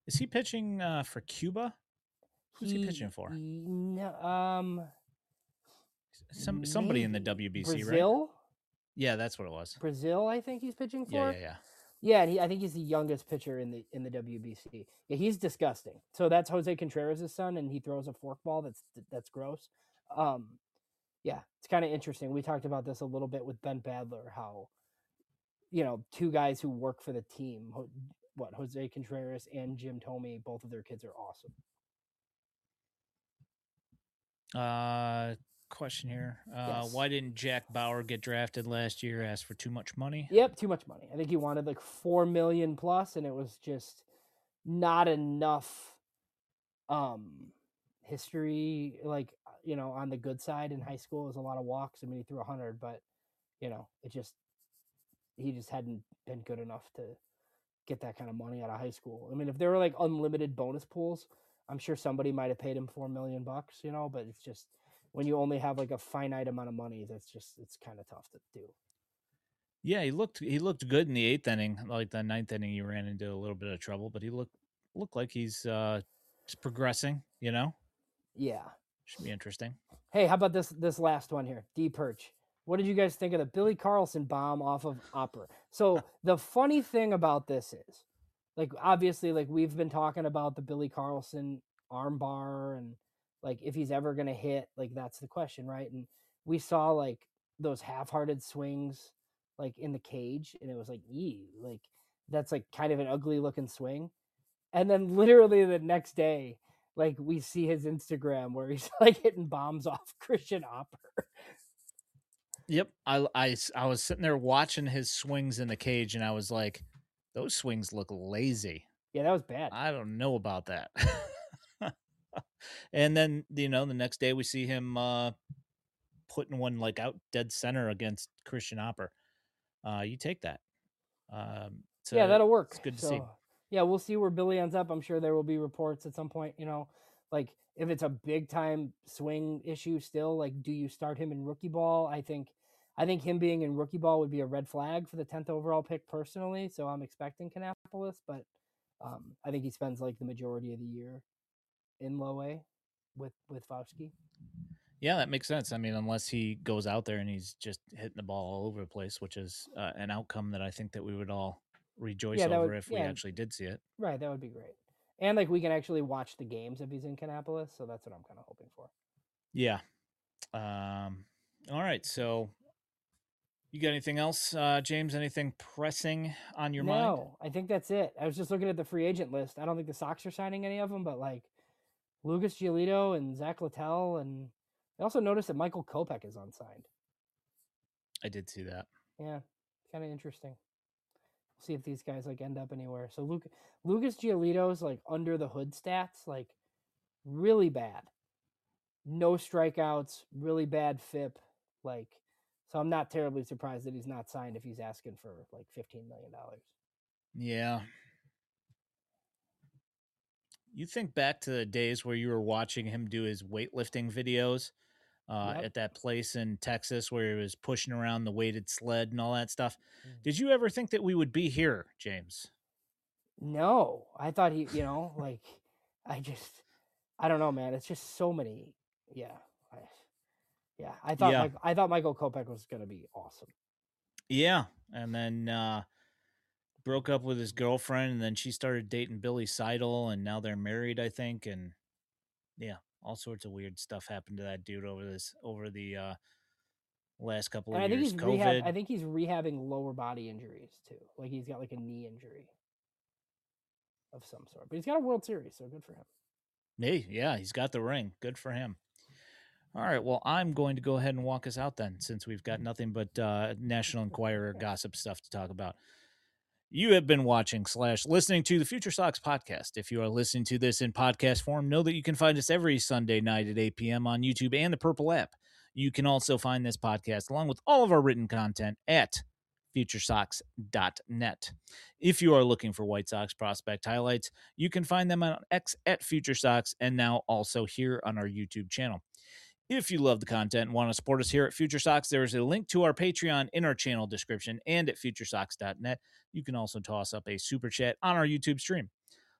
Speaker 1: Is he pitching uh, for Cuba? Who's he,
Speaker 2: He,
Speaker 1: pitching for?
Speaker 2: he no, um
Speaker 1: Some somebody in the
Speaker 2: maybe
Speaker 1: W B C, right?
Speaker 2: Brazil.
Speaker 1: Yeah, that's what it was.
Speaker 2: Brazil, I think he's pitching
Speaker 1: Yeah,
Speaker 2: for.
Speaker 1: yeah, yeah.
Speaker 2: Yeah, and he, I think he's the youngest pitcher in the in the W B C. Yeah, he's disgusting. So that's Jose Contreras' son, and he throws a forkball that's that's gross. Um, yeah, it's kind of interesting. We talked about this a little bit with Ben Badler, how you know two guys who work for the team, what Jose Contreras and Jim Thome, both of their kids are awesome.
Speaker 1: Uh, question here. Uh,
Speaker 2: Yes.
Speaker 1: Why didn't Jack Bauer get drafted last year? Asked for too much money.
Speaker 2: Yep, too much money. I think he wanted like four million plus, and it was just not enough um history, like you know on the good side in high school. Is a lot of walks. I mean, he threw one hundred, but you know it just he just hadn't been good enough to get that kind of money out of high school. I mean, if there were like unlimited bonus pools, I'm sure somebody might have paid him four million bucks, you know, but it's just when you only have like a finite amount of money, that's just it's kind of tough to do.
Speaker 1: Yeah, he looked he looked good in the eighth inning. Like the ninth inning, he ran into a little bit of trouble, but he looked looked like he's uh just progressing. You know,
Speaker 2: Yeah.
Speaker 1: should be interesting.
Speaker 2: Hey, how about this this last one here? D Perch. What did you guys think of the Billy Carlson bomb off of Opera? So the funny thing about this is, like, obviously, like we've been talking about the Billy Carlson armbar and like if he's ever gonna hit, like that's the question, right? And we saw like those half-hearted swings like in the cage, and it was like, ee, like that's like kind of an ugly looking swing. And then literally the next day, like we see his Instagram where he's like hitting bombs off Christian Opper.
Speaker 1: Yep, I, I I was sitting there watching his swings in the cage, and I was like, those swings look lazy.
Speaker 2: Yeah, that was bad.
Speaker 1: I don't know about that. And then you know the next day we see him uh, putting one like out dead center against Christian Opper. Uh, you take that. Um, so
Speaker 2: yeah, that'll work.
Speaker 1: It's good to
Speaker 2: so,
Speaker 1: see.
Speaker 2: Yeah, we'll see where Billy ends up. I'm sure there will be reports at some point. You know, like if it's a big time swing issue still, like do you start him in rookie ball? I think, I think him being in rookie ball would be a red flag for the tenth overall pick personally. So I'm expecting Kannapolis, but um, I think he spends like the majority of the year in low A with with Fausti.
Speaker 1: Yeah, that makes sense. I mean, unless he goes out there and he's just hitting the ball all over the place, which is uh, an outcome that I think that we would all rejoice
Speaker 2: Yeah, that
Speaker 1: over
Speaker 2: would-
Speaker 1: if we
Speaker 2: yeah.
Speaker 1: actually did see it.
Speaker 2: Right, that would be great. And like we can actually watch the games if he's in Kannapolis, so that's what I'm kind of hoping for.
Speaker 1: Yeah. Um, all right. So, you got anything else, uh, James? Anything pressing on your mind?
Speaker 2: No, I think that's it. I was just looking at the free agent list. I don't think the Sox are signing any of them, but like Lucas Giolito and Zach Littell, and I also noticed that Michael Kopech is unsigned.
Speaker 1: I did see that.
Speaker 2: Yeah, kind of interesting. We'll see if these guys like end up anywhere. So Luke, Lucas Giolito's like under the hood stats, like really bad. No strikeouts, really bad F I P. Like, so I'm not terribly surprised that he's not signed if he's asking for like fifteen million dollars.
Speaker 1: Yeah. You think back to the days where you were watching him do his weightlifting videos uh,
Speaker 2: Yep.
Speaker 1: at that place in Texas where he was pushing around the weighted sled and all that stuff.
Speaker 2: Mm.
Speaker 1: Did you ever think that we would be here, James?
Speaker 2: No, I thought he, you know, like I just, I don't know, man. It's just so many. Yeah, I, yeah. I thought,
Speaker 1: Yeah.
Speaker 2: Mike, I thought Michael Kopech was gonna be awesome.
Speaker 1: Yeah. And then uh, broke up with his girlfriend, and then she started dating Billy Seidel, and now they're married, I think. And yeah, all sorts of weird stuff happened to that dude over this over the uh, last couple of
Speaker 2: And I think
Speaker 1: years.
Speaker 2: he's
Speaker 1: COVID.
Speaker 2: rehab. I think he's rehabbing lower body injuries too. Like he's got like a knee injury of some sort, but he's got a World Series, so good for him.
Speaker 1: Hey, yeah, he's got the ring. Good for him. All right, well, I'm going to go ahead and walk us out then, since we've got nothing but uh, National Enquirer gossip stuff to talk about. You have been watching slash listening to the Future Sox podcast. If you are listening to this in podcast form, know that you can find us every Sunday night at eight p.m. on YouTube and the Purple app. You can also find this podcast along with all of our written content at future sox dot net. If you are looking for White Sox prospect highlights, you can find them on X at Future Sox and now also here on our YouTube channel. If you love the content and want to support us here at Future Sox, there is a link to our Patreon in our channel description and at future sox dot net. You can also toss up a super chat on our YouTube stream.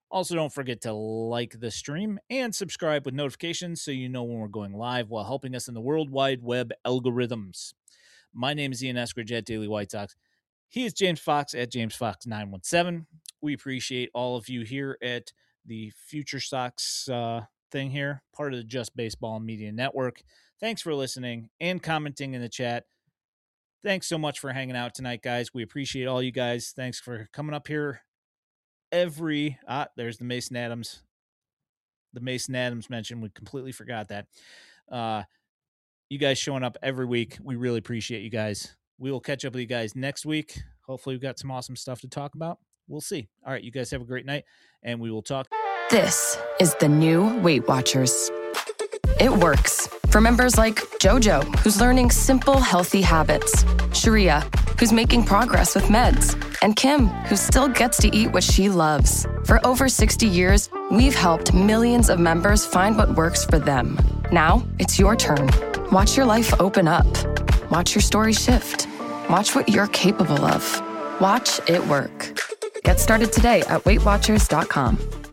Speaker 1: Also, don't forget to like the stream and subscribe with notifications so you know when we're going live while helping us in the World Wide Web algorithms. My name is Ian Eskridge at Daily White Sox. He is James Fox at James Fox nine one seven. We appreciate all of you here at the Future Sox uh, thing here, part of the Just Baseball Media Network. Thanks for listening and commenting in the chat. Thanks so much for hanging out tonight, guys. We appreciate all you guys. Thanks for coming up here every ah there's the Mason Adams the Mason Adams mention. We completely forgot that. Uh you guys showing up every week. We really appreciate you guys. We will catch up with you guys next week. Hopefully we've got some awesome stuff to talk about. We'll see. All right, you guys have a great night, and we will talk.
Speaker 3: This is the new Weight Watchers. It works for members like JoJo, who's learning simple, healthy habits, Sharia, who's making progress with meds, and Kim, who still gets to eat what she loves. For over sixty years, we've helped millions of members find what works for them. Now, it's your turn. Watch your life open up. Watch your story shift. Watch what you're capable of. Watch it work. Get started today at weight watchers dot com.